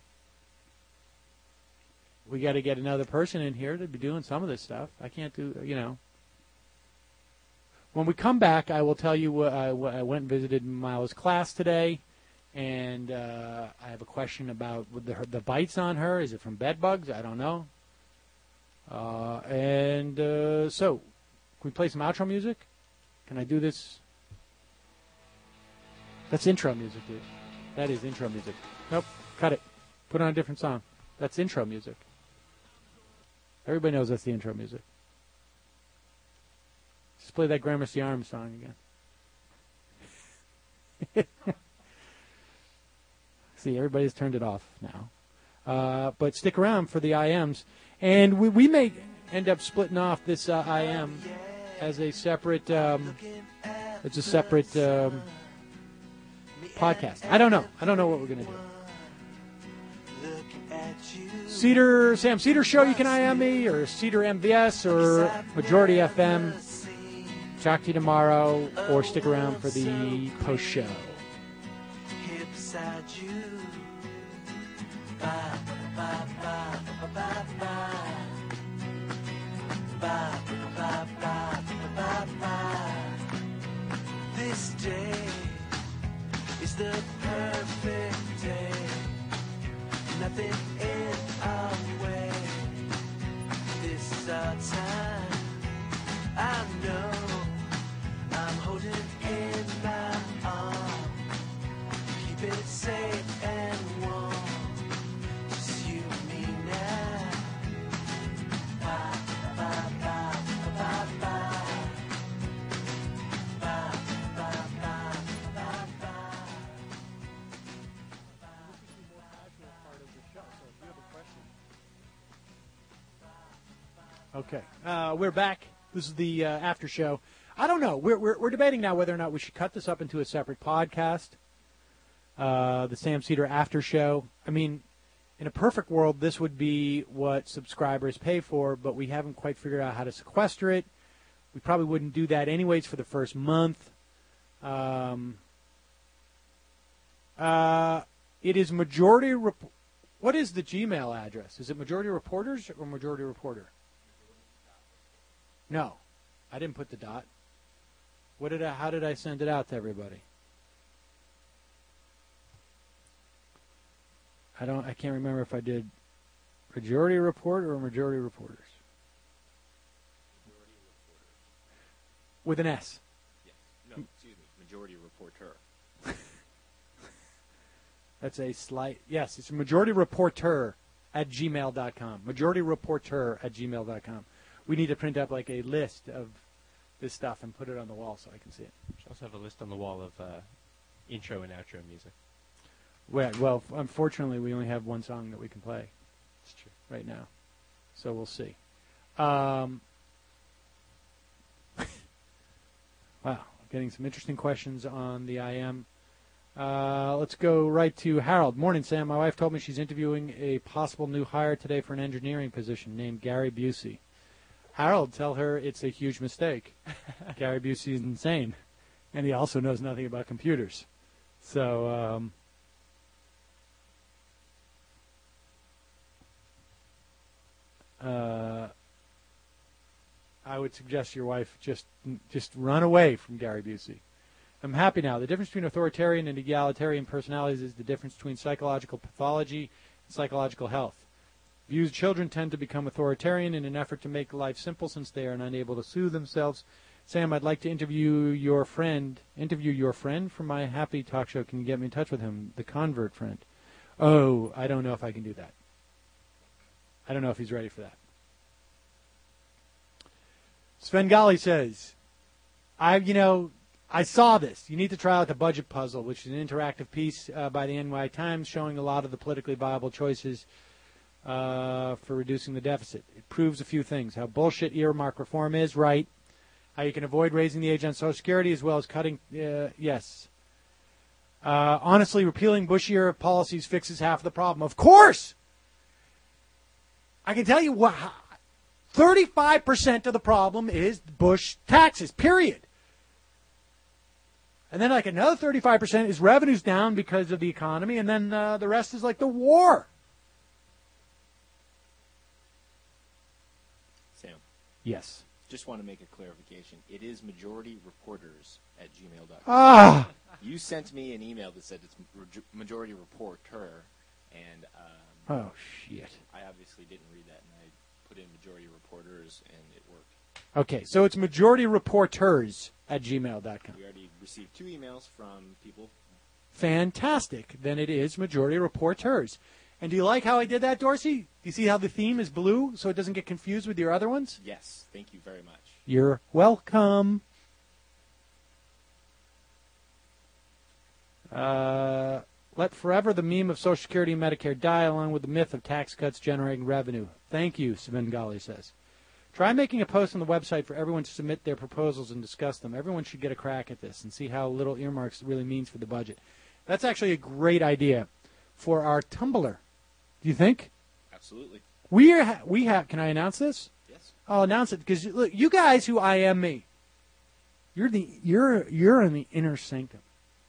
We got to get another person in here to be doing some of this stuff. I can't do, you know. When we come back, I will tell you uh, I went and visited Miles' class today, and uh, I have a question about the, the bites on her. Is it from bed bugs? I don't know. Uh, and uh, so, can we play some outro music? Can I do this? That's intro music, dude. That is intro music. Nope, cut it. Put on a different song. That's intro music. Everybody knows that's the intro music. Just play that Gramercy Arms song again. See, everybody's turned it off now. Uh, but stick around for the I Ms. And we, we may end up splitting off this uh, I M as a separate, um, it's a separate um, podcast. I don't know. I don't know what we're going to do. Cedar, Sam Cedar Show, you can I M me, or Cedar M V S, or Majority F M. Talk to you tomorrow, or stick around for the post show. Here beside you. Ba, ba, ba, ba, ba, ba. Ba, ba, ba, ba, ba. This day is the perfect day. Nothing in our way. This is our time. I know I'm holding in my arm. Keep it safe and warm. Just you and me now. Ba, ba, ba, ba, ba, ba. Ba, ba, Okay. Uh, we're back. This is the uh, after show. I don't know. We're, we're we're debating now whether or not we should cut this up into a separate podcast. Uh, the Sam Cedar after show. I mean, in a perfect world, this would be what subscribers pay for, but we haven't quite figured out how to sequester it. We probably wouldn't do that anyways for the first month. Um, uh, it is majority. Rep- what is the Gmail address? Is it Majority Reporters or Majority Reporter? No, I didn't put the dot. What did I? How did I send it out to everybody? I don't. I can't remember if I did Majority Report or Majority Reporters. Majority Reporters. With an S. Yes. No, excuse me. Majority Reporter. That's a slight. Yes, it's Majority Reporter at gmail dot com. Majority Reporter at gmail dot com. We need to print up like a list of this stuff and put it on the wall so I can see it. We should also have a list on the wall of uh, intro and outro music. Well, well, unfortunately, we only have one song that we can play. That's true. Right now. So we'll see. Um, wow, getting some interesting questions on the I M. Uh, let's go right to Harold. Morning, Sam. My wife told me she's interviewing a possible new hire today for an engineering position named Gary Busey. Harold, tell her it's a huge mistake. Gary Busey is insane. And he also knows nothing about computers. So, um, uh, I would suggest your wife just just run away from Gary Busey. I'm happy now. The difference between authoritarian and egalitarian personalities is the difference between psychological pathology and psychological health. Views children tend to become authoritarian in an effort to make life simple since they are unable to soothe themselves. Sam, I'd like to interview your friend. Interview your friend for my happy talk show. Can you get me in touch with him? The convert friend. Oh, I don't know if I can do that. I don't know if he's ready for that. Svengali says, I, you know, I saw this. You need to try out the Budget Puzzle, which is an interactive piece uh, by the N Y Times showing a lot of the politically viable choices uh, for reducing the deficit. It proves a few things. How bullshit earmark reform is, right. How you can avoid raising the age on Social Security as well as cutting, uh, yes. Uh, honestly, repealing Bush-era policies fixes half the problem. Of course! I can tell you what, thirty-five percent of the problem is Bush taxes, period. And then like another thirty-five percent is revenues down because of the economy, and then uh, the rest is like the war. Sam. Yes. Just want to make a clarification. It is majority reporters at gmail dot com. Ah! You sent me an email that said it's majority reporter, and um, Oh, shit. I obviously didn't read that, and I put in majority reporters, and it worked. Okay, so it's majority reporters at gmail dot com. We already received two emails from people. Fantastic. Then it is majority reporters. And do you like how I did that, Dorsey? Do you see how the theme is blue so it doesn't get confused with your other ones? Yes, thank you very much. You're welcome. Uh, let forever the meme of Social Security and Medicare die along with the myth of tax cuts generating revenue. Thank you, Svengali says. Try making a post on the website for everyone to submit their proposals and discuss them. Everyone should get a crack at this and see how little earmarks really means for the budget. That's actually a great idea for our Tumblr. Do you think? Absolutely. We are. Ha- we have. Can I announce this? Yes. I'll announce it because look, you guys who I am me, you're the you're you're in the inner sanctum,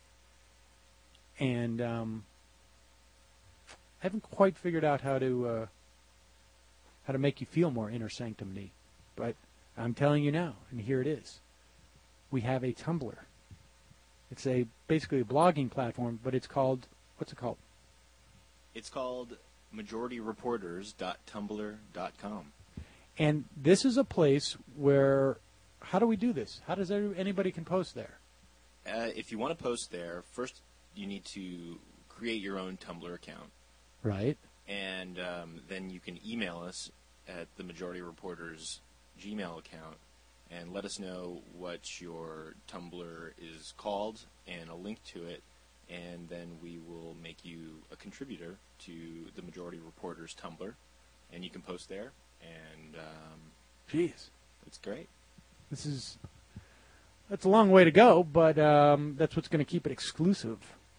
and um, I haven't quite figured out how to uh, how to make you feel more inner sanctum-y, but I'm telling you now, and here it is. We have a Tumblr. It's a basically a blogging platform, but it's called what's it called? It's called majority reporters dot tumblr dot com. And this is a place where, how do we do this? How does every, anybody can post there? Uh, if you want to post there, first you need to create your own Tumblr account. Right. And um, then you can email us at the Majority Reporters Gmail account and let us know what your Tumblr is called and a link to it, and then we will make you a contributor to the Majority Reporters Tumblr, and you can post there. And um, Jeez. It's great. This is that's a long way to go, but um, that's what's going to keep it exclusive.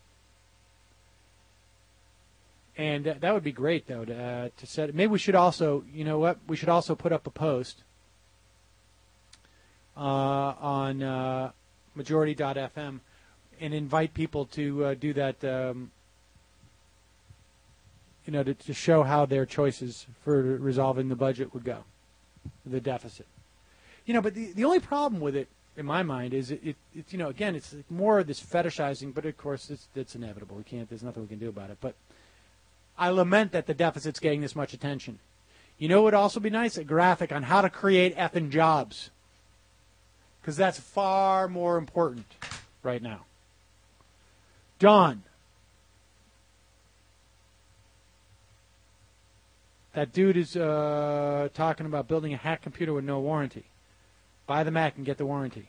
And uh, that would be great, though, to, uh, to set. Maybe we should also, you know what? We should also put up a post uh, on uh, majority dot f m and invite people to uh, do that. Um, you know, to, to show how their choices for resolving the budget would go, the deficit. You know, but the the only problem with it, in my mind, is it, it it's you know again it's more of this fetishizing, but of course it's it's inevitable. We can't. There's nothing we can do about it. But I lament that the deficit's getting this much attention. You know what would also be nice? A graphic on how to create effing jobs. Because that's far more important right now. Don. That dude is uh, talking about building a hack computer with no warranty. Buy the Mac and get the warranty.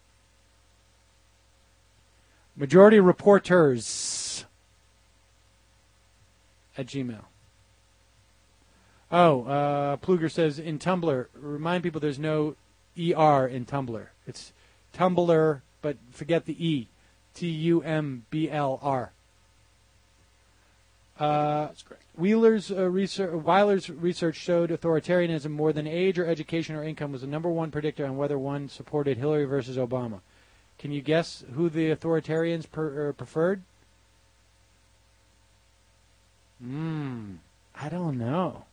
Majority reporters at Gmail. Oh, uh, Pluger says in Tumblr, remind people there's no E R in Tumblr. It's Tumblr, but forget the E. T U M B L R. Uh, That's correct. Wheeler's uh, research, Weiler's research showed authoritarianism more than age or education or income was the number one predictor on whether one supported Hillary versus Obama. Can you guess who the authoritarians per, uh, preferred? Hmm, I don't know.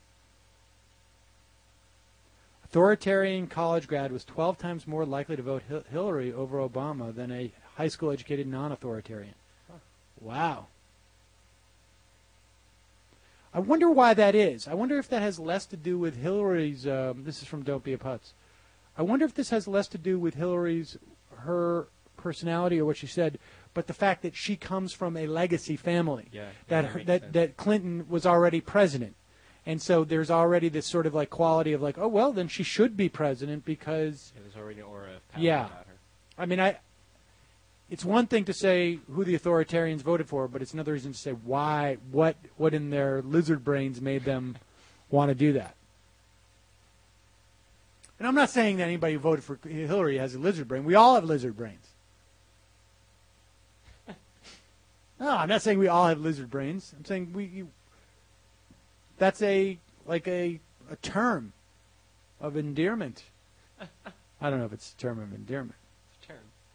Authoritarian college grad was twelve times more likely to vote Hil- Hillary over Obama than a high school educated non-authoritarian. Huh. Wow. I wonder why that is. I wonder if that has less to do with Hillary's, um, this is from Don't Be a Putz. I wonder if this has less to do with Hillary's, her personality or what she said, but the fact that she comes from a legacy family. Yeah, that that her, makes that, sense. that Clinton was already president. And so there's already this sort of like quality of like, oh, well, then she should be president because... Yeah, there's already an aura of power Yeah. about her. I mean, I. It's one thing to say who the authoritarians voted for, but it's another reason to say why, what, what in their lizard brains made them want to do that. And I'm not saying that anybody who voted for Hillary has a lizard brain. We all have lizard brains. No, I'm not saying we all have lizard brains. I'm saying we. You, that's a like a a term of endearment. I don't know if it's a term of endearment. Term.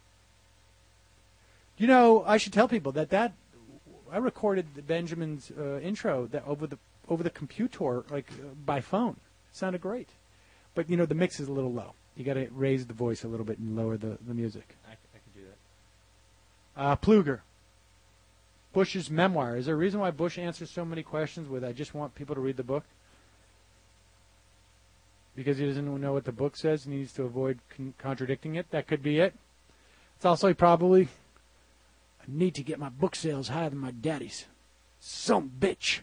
You know, I should tell people that that I recorded the Benjamin's uh, intro that over the over the computer, like uh, by phone. It sounded great, but you know the mix is a little low. You got to raise the voice a little bit and lower the, the music. I, c- I could do that. Uh, Pluger. Bush's memoir. Is there a reason why Bush answers so many questions with "I just want people to read the book"? Because he doesn't know what the book says and he needs to avoid con- contradicting it. That could be it. It's also probably, I need to get my book sales higher than my daddy's. Some bitch.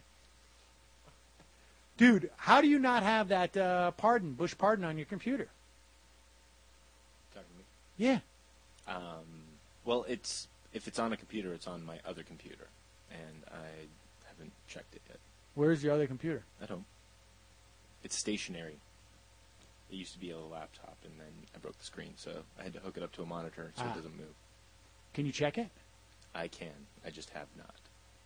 Dude, how do you not have that uh, pardon, Bush pardon on your computer? Talking to me. Yeah. Um, well, it's if it's on a computer, it's on my other computer, and I haven't checked it yet. Where's your other computer? At home. It's stationary. It used to be a laptop, and then I broke the screen, so I had to hook it up to a monitor so Ah. it doesn't move. Can you check it? I can. I just have not.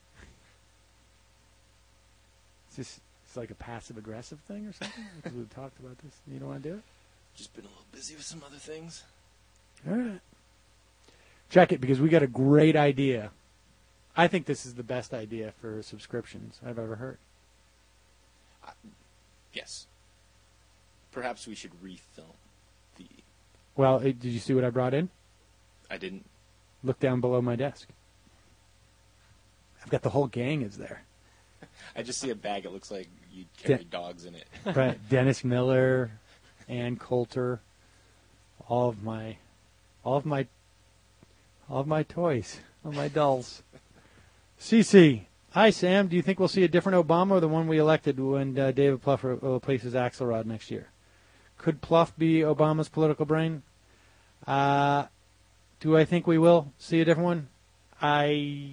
Is this it's like a passive-aggressive thing or something? Because we've talked about this. You don't want to do it? Just been a little busy with some other things. All right. Check it because we got a great idea. I think this is the best idea for subscriptions I've ever heard. Uh, yes. Perhaps we should refilm the... Well, uh, did you see what I brought in? I didn't. Look down below my desk. I've got the whole gang is there. I just see a bag. It looks like you carry De- dogs in it. Right. Dennis Miller, Ann Coulter, all of my, all of my, all of my toys, all my dolls. Cece, hi Sam. Do you think we'll see a different Obama or the one we elected when uh, David Plouffe re- replaces Axelrod next year? Could Plouffe be Obama's political brain? Uh, do I think we will see a different one? I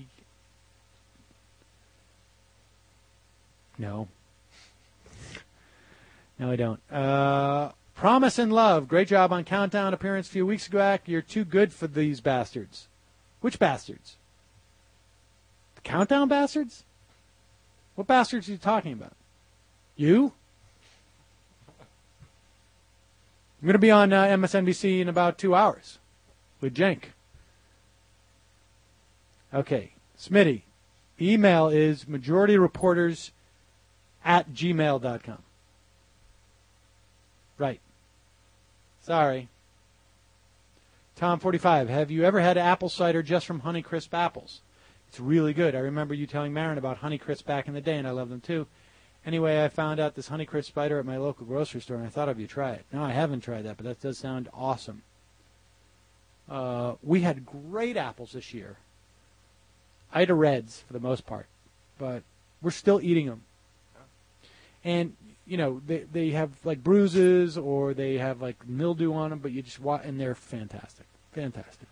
no. No, I don't. Uh, Promise and Love. Great job on Countdown appearance a few weeks back. You're too good for these bastards. Which bastards? The Countdown bastards? What bastards are you talking about? You? I'm going to be on uh, M S N B C in about two hours with Cenk. Okay. Smitty. Email is majorityreporters at gmail dot com. Right. Sorry. Tom forty-five. Have you ever had apple cider just from Honeycrisp apples? It's really good. I remember you telling Marin about Honeycrisp back in the day, and I love them too. Anyway, I found out this Honeycrisp cider at my local grocery store, and I thought of you try it. No, I haven't tried that, but that does sound awesome. Uh, we had great apples this year. Ida Reds for the most part, but we're still eating them. And, you know, they they have like bruises or they have like mildew on them, but you just watch, and they're fantastic. Fantastic.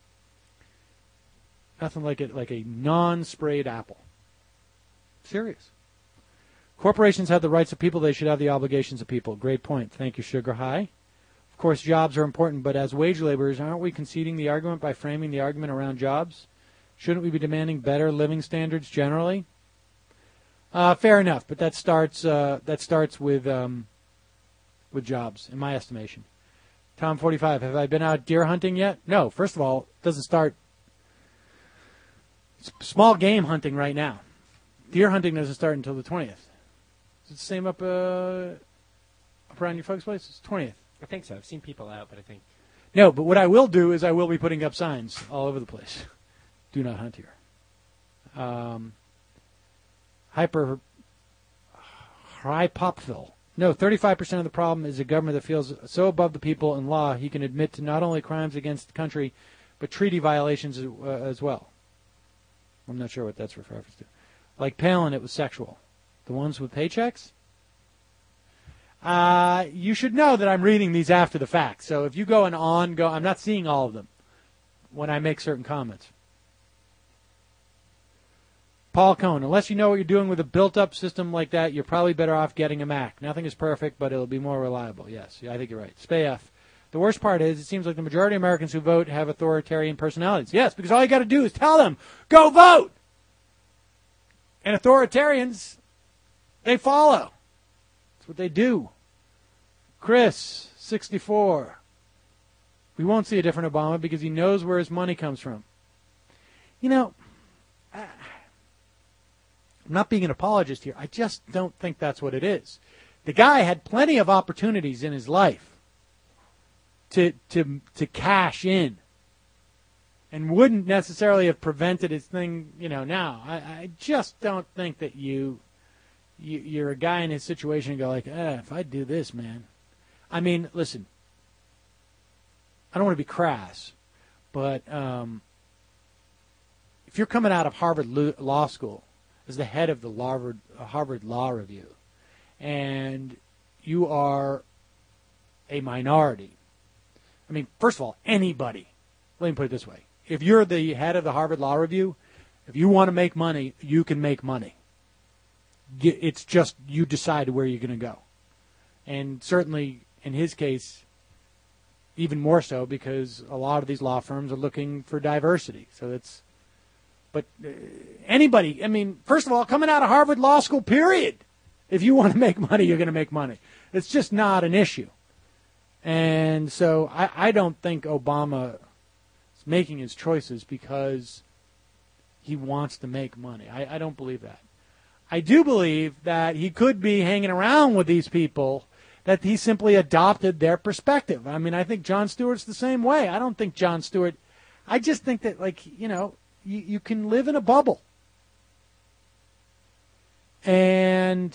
Nothing like it, like a non-sprayed apple. Serious. Corporations have the rights of people. They should have the obligations of people. Great point. Thank you, Sugar High. Of course, jobs are important, but as wage laborers, aren't we conceding the argument by framing the argument around jobs? Shouldn't we be demanding better living standards generally? Uh, fair enough, but that starts uh, that starts with um, with jobs, in my estimation. Tom forty-five, have I been out deer hunting yet? No. First of all, it doesn't start. It's small game hunting right now. Deer hunting doesn't start until the twentieth. Is it the same up uh, up around your folks' place? It's twentieth. I think so. I've seen people out, but I think... No, but what I will do is I will be putting up signs all over the place. Do not hunt here. Um, hyper... High Popville. No, thirty-five percent of the problem is a government that feels so above the people and law he can admit to not only crimes against the country, but treaty violations as, uh, as well. I'm not sure what that's reference to. Like Palin, it was sexual. The ones with paychecks? Uh, you should know that I'm reading these after the fact. So if you go and on, go, I'm not seeing all of them when I make certain comments. Paul Cohn, unless you know what you're doing with a built-up system like that, you're probably better off getting a Mac. Nothing is perfect, but it'll be more reliable. Yes, I think you're right. Spayf. The worst part is it seems like the majority of Americans who vote have authoritarian personalities. Yes, because all you got to do is tell them, go vote! And authoritarians, they follow. That's what they do. Chris, sixty-four. We won't see a different Obama because he knows where his money comes from. You know, I, I'm not being an apologist here. I just don't think that's what it is. The guy had plenty of opportunities in his life to to to cash in, and wouldn't necessarily have prevented his thing, you know, now. I, I just don't think that you, you, you're a guy in his situation and go like, eh, if I do this, man. I mean, listen, I don't want to be crass, but um, if you're coming out of Harvard Law School as the head of the Harvard, Harvard Law Review, and you are a minority, I mean, first of all, anybody, let me put it this way. If you're the head of the Harvard Law Review, if you want to make money, you can make money. It's just you decide where you're going to go. And certainly, in his case, even more so because a lot of these law firms are looking for diversity. So it's, but uh, anybody, I mean, first of all, coming out of Harvard Law School, period. If you want to make money, you're going to make money. It's just not an issue. And so I, I don't think Obama is making his choices because he wants to make money. I, I don't believe that. I do believe that he could be hanging around with these people, that he simply adopted their perspective. I mean, I think Jon Stewart's the same way. I don't think Jon Stewart, I just think that, like, you know, you, you can live in a bubble. And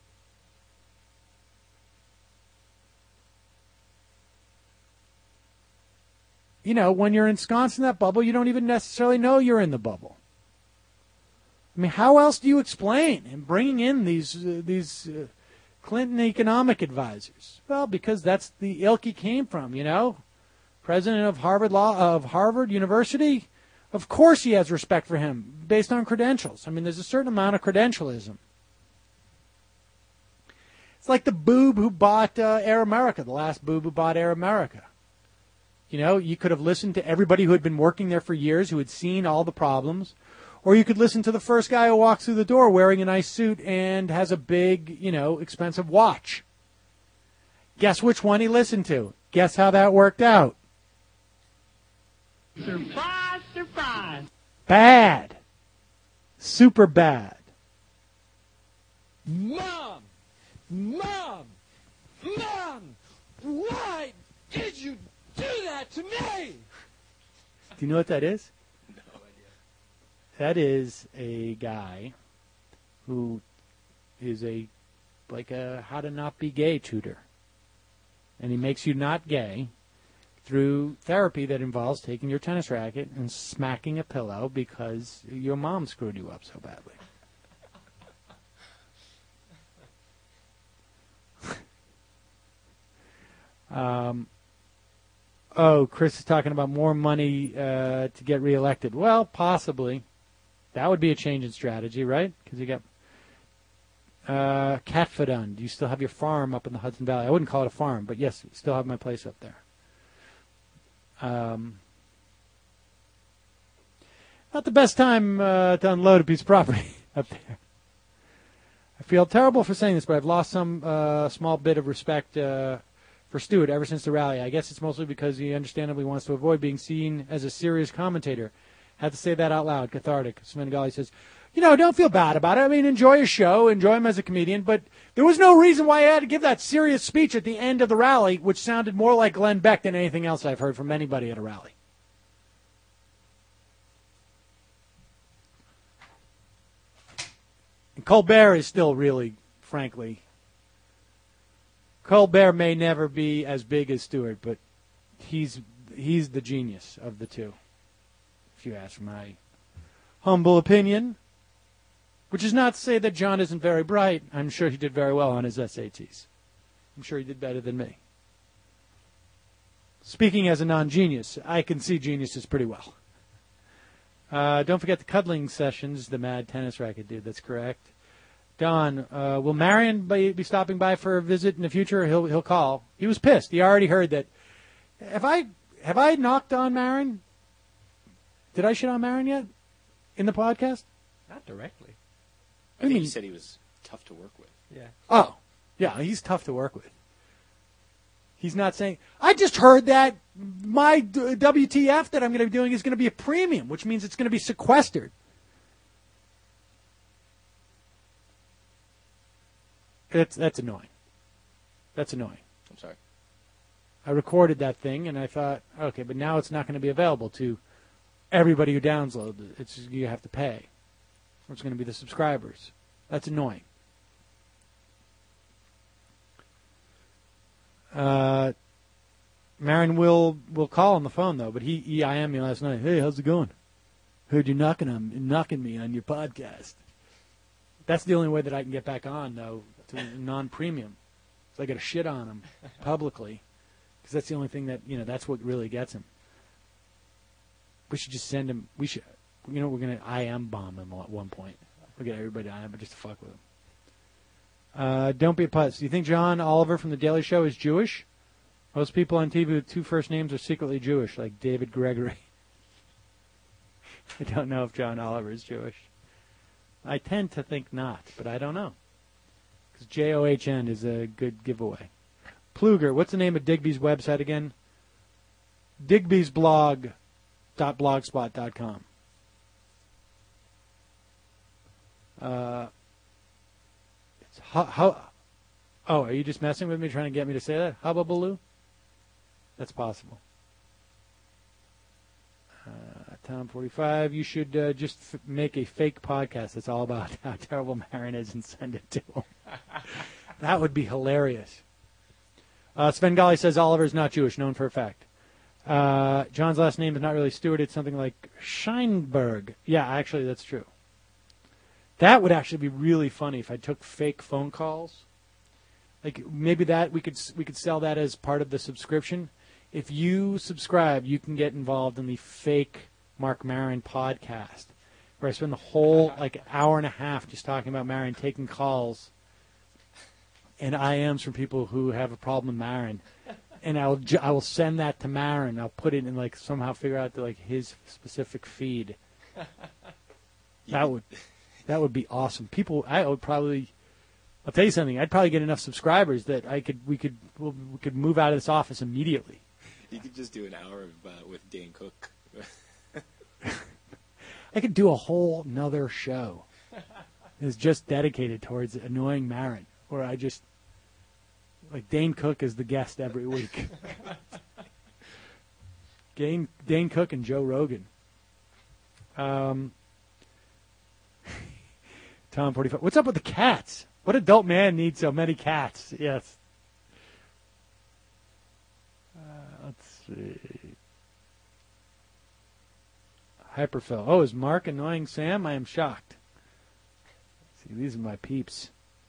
you know, when you're ensconced in that bubble, you don't even necessarily know you're in the bubble. I mean, how else do you explain him bringing in these uh, these uh, Clinton economic advisors? Well, because that's the ilk he came from, you know. President of Harvard Law of Harvard University, of course he has respect for him based on credentials. I mean, there's a certain amount of credentialism. It's like the boob who bought uh, Air America, the last boob who bought Air America. You know, you could have listened to everybody who had been working there for years, who had seen all the problems, or you could listen to the first guy who walks through the door wearing a nice suit and has a big, you know, expensive watch. Guess which one he listened to? Guess how that worked out? Surprise, surprise. Bad. Super bad. Mom! Mom! Mom! Why did you do that to me? Do you know what that is? No idea. That is a guy who is a like a how to not be gay tutor. And he makes you not gay through therapy that involves taking your tennis racket and smacking a pillow because your mom screwed you up so badly. um, oh, Chris is talking about more money uh, to get reelected. Well, possibly. That would be a change in strategy, right? Because you got uh, Catfadun. Do you still have your farm up in the Hudson Valley? I wouldn't call it a farm, but yes, still have my place up there. Um, not the best time uh, to unload a piece of property up there. I feel terrible for saying this, but I've lost some uh, small bit of respect uh, for Stewart ever since the rally. I guess it's mostly because he understandably wants to avoid being seen as a serious commentator. Had to say that out loud. Cathartic. Svengali says, you know, don't feel bad about it. I mean, enjoy his show, enjoy him as a comedian, but there was no reason why he had to give that serious speech at the end of the rally, which sounded more like Glenn Beck than anything else I've heard from anybody at a rally. And Colbert is still really, frankly, Colbert may never be as big as Stewart, but he's he's the genius of the two, if you ask my humble opinion. Which is not to say that John isn't very bright. I'm sure he did very well on his S A Ts. I'm sure he did better than me. Speaking as a non-genius, I can see geniuses pretty well. Uh, don't forget the cuddling sessions, the Mad Tennis Racket dude. That's correct. Don, uh, will Marion be, be stopping by for a visit in the future? He'll he'll call. He was pissed. He already heard that. Have I have I knocked on Marion? Did I shit on Marion yet in the podcast? Not directly. I think mean- he said he was tough to work with. Yeah. Oh, yeah, he's tough to work with. He's not saying, I just heard that my d- W T F that I'm going to be doing is going to be a premium, which means it's going to be sequestered. That's, that's annoying. That's annoying. I'm sorry. I recorded that thing, and I thought, okay, but now it's not going to be available to everybody who downloads it. It's you have to pay. It's going to be the subscribers. That's annoying. Uh, Marin will will call on the phone though, but he, he I M me last night. Hey, how's it going? Heard you knocking on knocking me on your podcast. That's the only way that I can get back on though, to non-premium. So I got to shit on him publicly, because that's the only thing that you know. That's what really gets him. We should just send him. We should. You know, we're going to I M bomb him at one point. We'll get everybody to I M him just to fuck with him. Uh, don't be a putz. Do you think John Oliver from The Daily Show is Jewish? Most people on T V with two first names are secretly Jewish, like David Gregory. I don't know if John Oliver is Jewish. I tend to think not, but I don't know. Because J O H N is a good giveaway. Pluger, what's the name of Digby's website again? Digby's blog dot blogspot dot com. Uh, it's hu- hu- oh, are you just messing with me, trying to get me to say that? Hubba Baloo? That's possible. Uh, Tom forty-five, you should uh, just f- make a fake podcast that's all about how terrible Marin is and send it to him. That would be hilarious. Uh, Svengali says Oliver is not Jewish, known for a fact. Uh, John's last name is not really Stewart. It's something like Scheinberg. Yeah, actually, that's true. That would actually be really funny if I took fake phone calls. Like maybe that we could we could sell that as part of the subscription. If you subscribe, you can get involved in the fake Mark Maron podcast, where I spend the whole like hour and a half just talking about Maron, taking calls and I Ms from people who have a problem with Marin. And I'll ju- I will send that to Marin. I'll put it in, like, somehow figure out the, like his specific feed. That would that would be awesome. People, I would probably. I'll tell you something. I'd probably get enough subscribers that I could we could we'll, we could move out of this office immediately. You could just do an hour of, uh, with Dane Cook. I could do a whole nother show. It's just dedicated towards annoying Marin, where I just like Dane Cook is the guest every week. Dane Dane Cook and Joe Rogan. Um, Tom forty-five. What's up with the cats? What adult man needs so many cats? Yes. Uh, let's see. Hyperfill. Oh, is Mark annoying Sam? I am shocked. See, these are my peeps.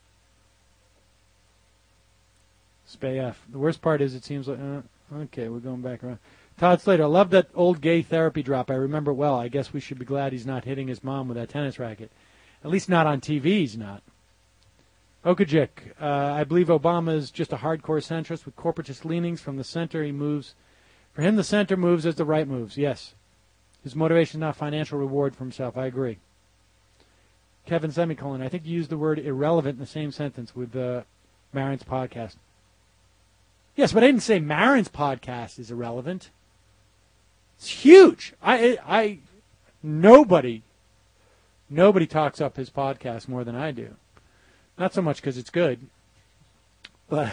Spay F. The worst part is it seems like... Uh, okay, we're going back around. Todd Slater. I love that old gay therapy drop. I remember it well. I guess we should be glad he's not hitting his mom with that tennis racket. At least not on T V, he's not. Okajik, uh, I believe Obama is just a hardcore centrist with corporatist leanings. From the center, he moves. For him, the center moves as the right moves. Yes. His motivation is not financial reward for himself. I agree. Kevin Semicolon, I think you used the word irrelevant in the same sentence with uh, Marin's podcast. Yes, but I didn't say Marin's podcast is irrelevant. It's huge. I, I, nobody, nobody talks up his podcast more than I do. Not so much because it's good, but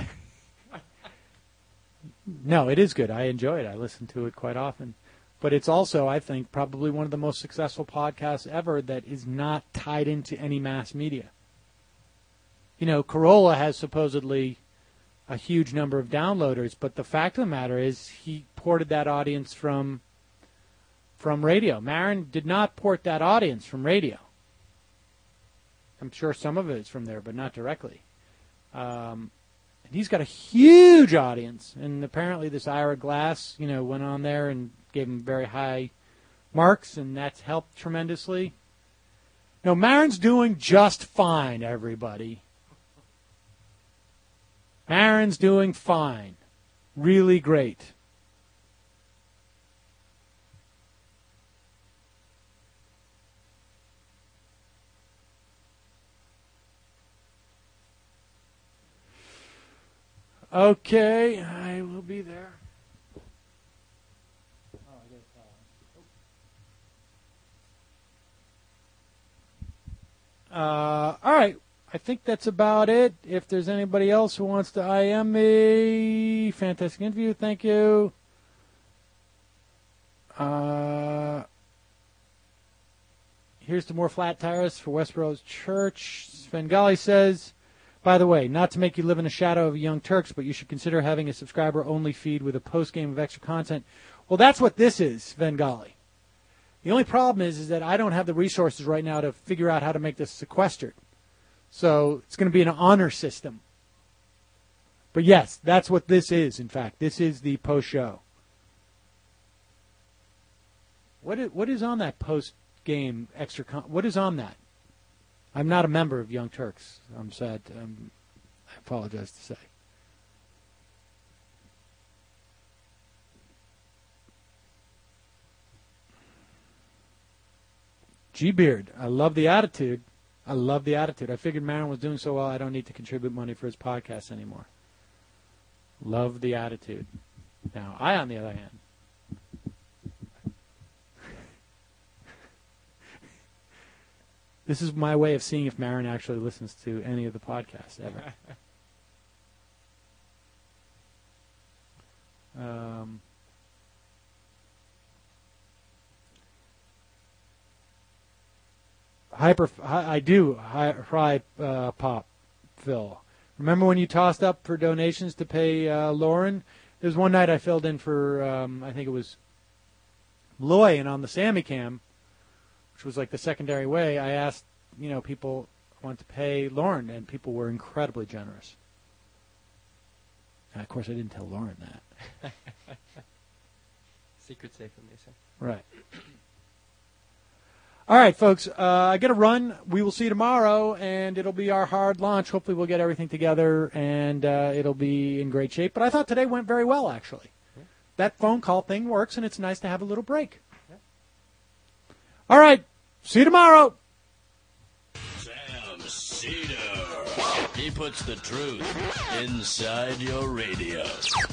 no, it is good. I enjoy it. I listen to it quite often. But it's also, I think, probably one of the most successful podcasts ever that is not tied into any mass media. You know, Corolla has supposedly a huge number of downloaders, but the fact of the matter is he ported that audience from from radio. Marin did not port that audience from radio. I'm sure some of it is from there, but not directly. Um, and he's got a huge audience, and apparently this Ira Glass, you know, went on there and gave him very high marks, and that's helped tremendously. No, Marin's doing just fine, everybody. Marin's doing fine. Really great. Okay, I will be there. Uh, all right. I think that's about it. If there's anybody else who wants to I M me, fantastic interview. Thank you. Uh, here's to more flat tires for Westboro's Church. Svengali says, by the way, not to make you live in the shadow of Young Turks, but you should consider having a subscriber-only feed with a post-game of extra content. Well, that's what this is, Svengali. The only problem is, is that I don't have the resources right now to figure out how to make this sequestered. So it's going to be an honor system. But yes, that's what this is, in fact. This is the post-show. What is, what is on that post-game extra con- What is on that? I'm not a member of Young Turks. I'm sad. Um, I apologize to say. G-Beard, I love the attitude. I love the attitude. I figured Marin was doing so well, I don't need to contribute money for his podcast anymore. Love the attitude. Now, I, on the other hand, this is my way of seeing if Marin actually listens to any of the podcasts ever. um... Hyper, I do, Fry uh, Pop, Phil. Remember when you tossed up for donations to pay uh, Lauren? There was one night I filled in for, um, I think it was Loy, and on the Sammy Cam, which was like the secondary way, I asked, you know, people want to pay Lauren, and people were incredibly generous. And of course, I didn't tell Lauren that. Secret safe, they say. Right. All right, folks, uh, I got to run. We will see you tomorrow, and it'll be our hard launch. Hopefully we'll get everything together, and uh, it'll be in great shape. But I thought today went very well, actually. Yeah. That phone call thing works, and it's nice to have a little break. Yeah. All right, see you tomorrow. Sam Cedar. He puts the truth inside your radio.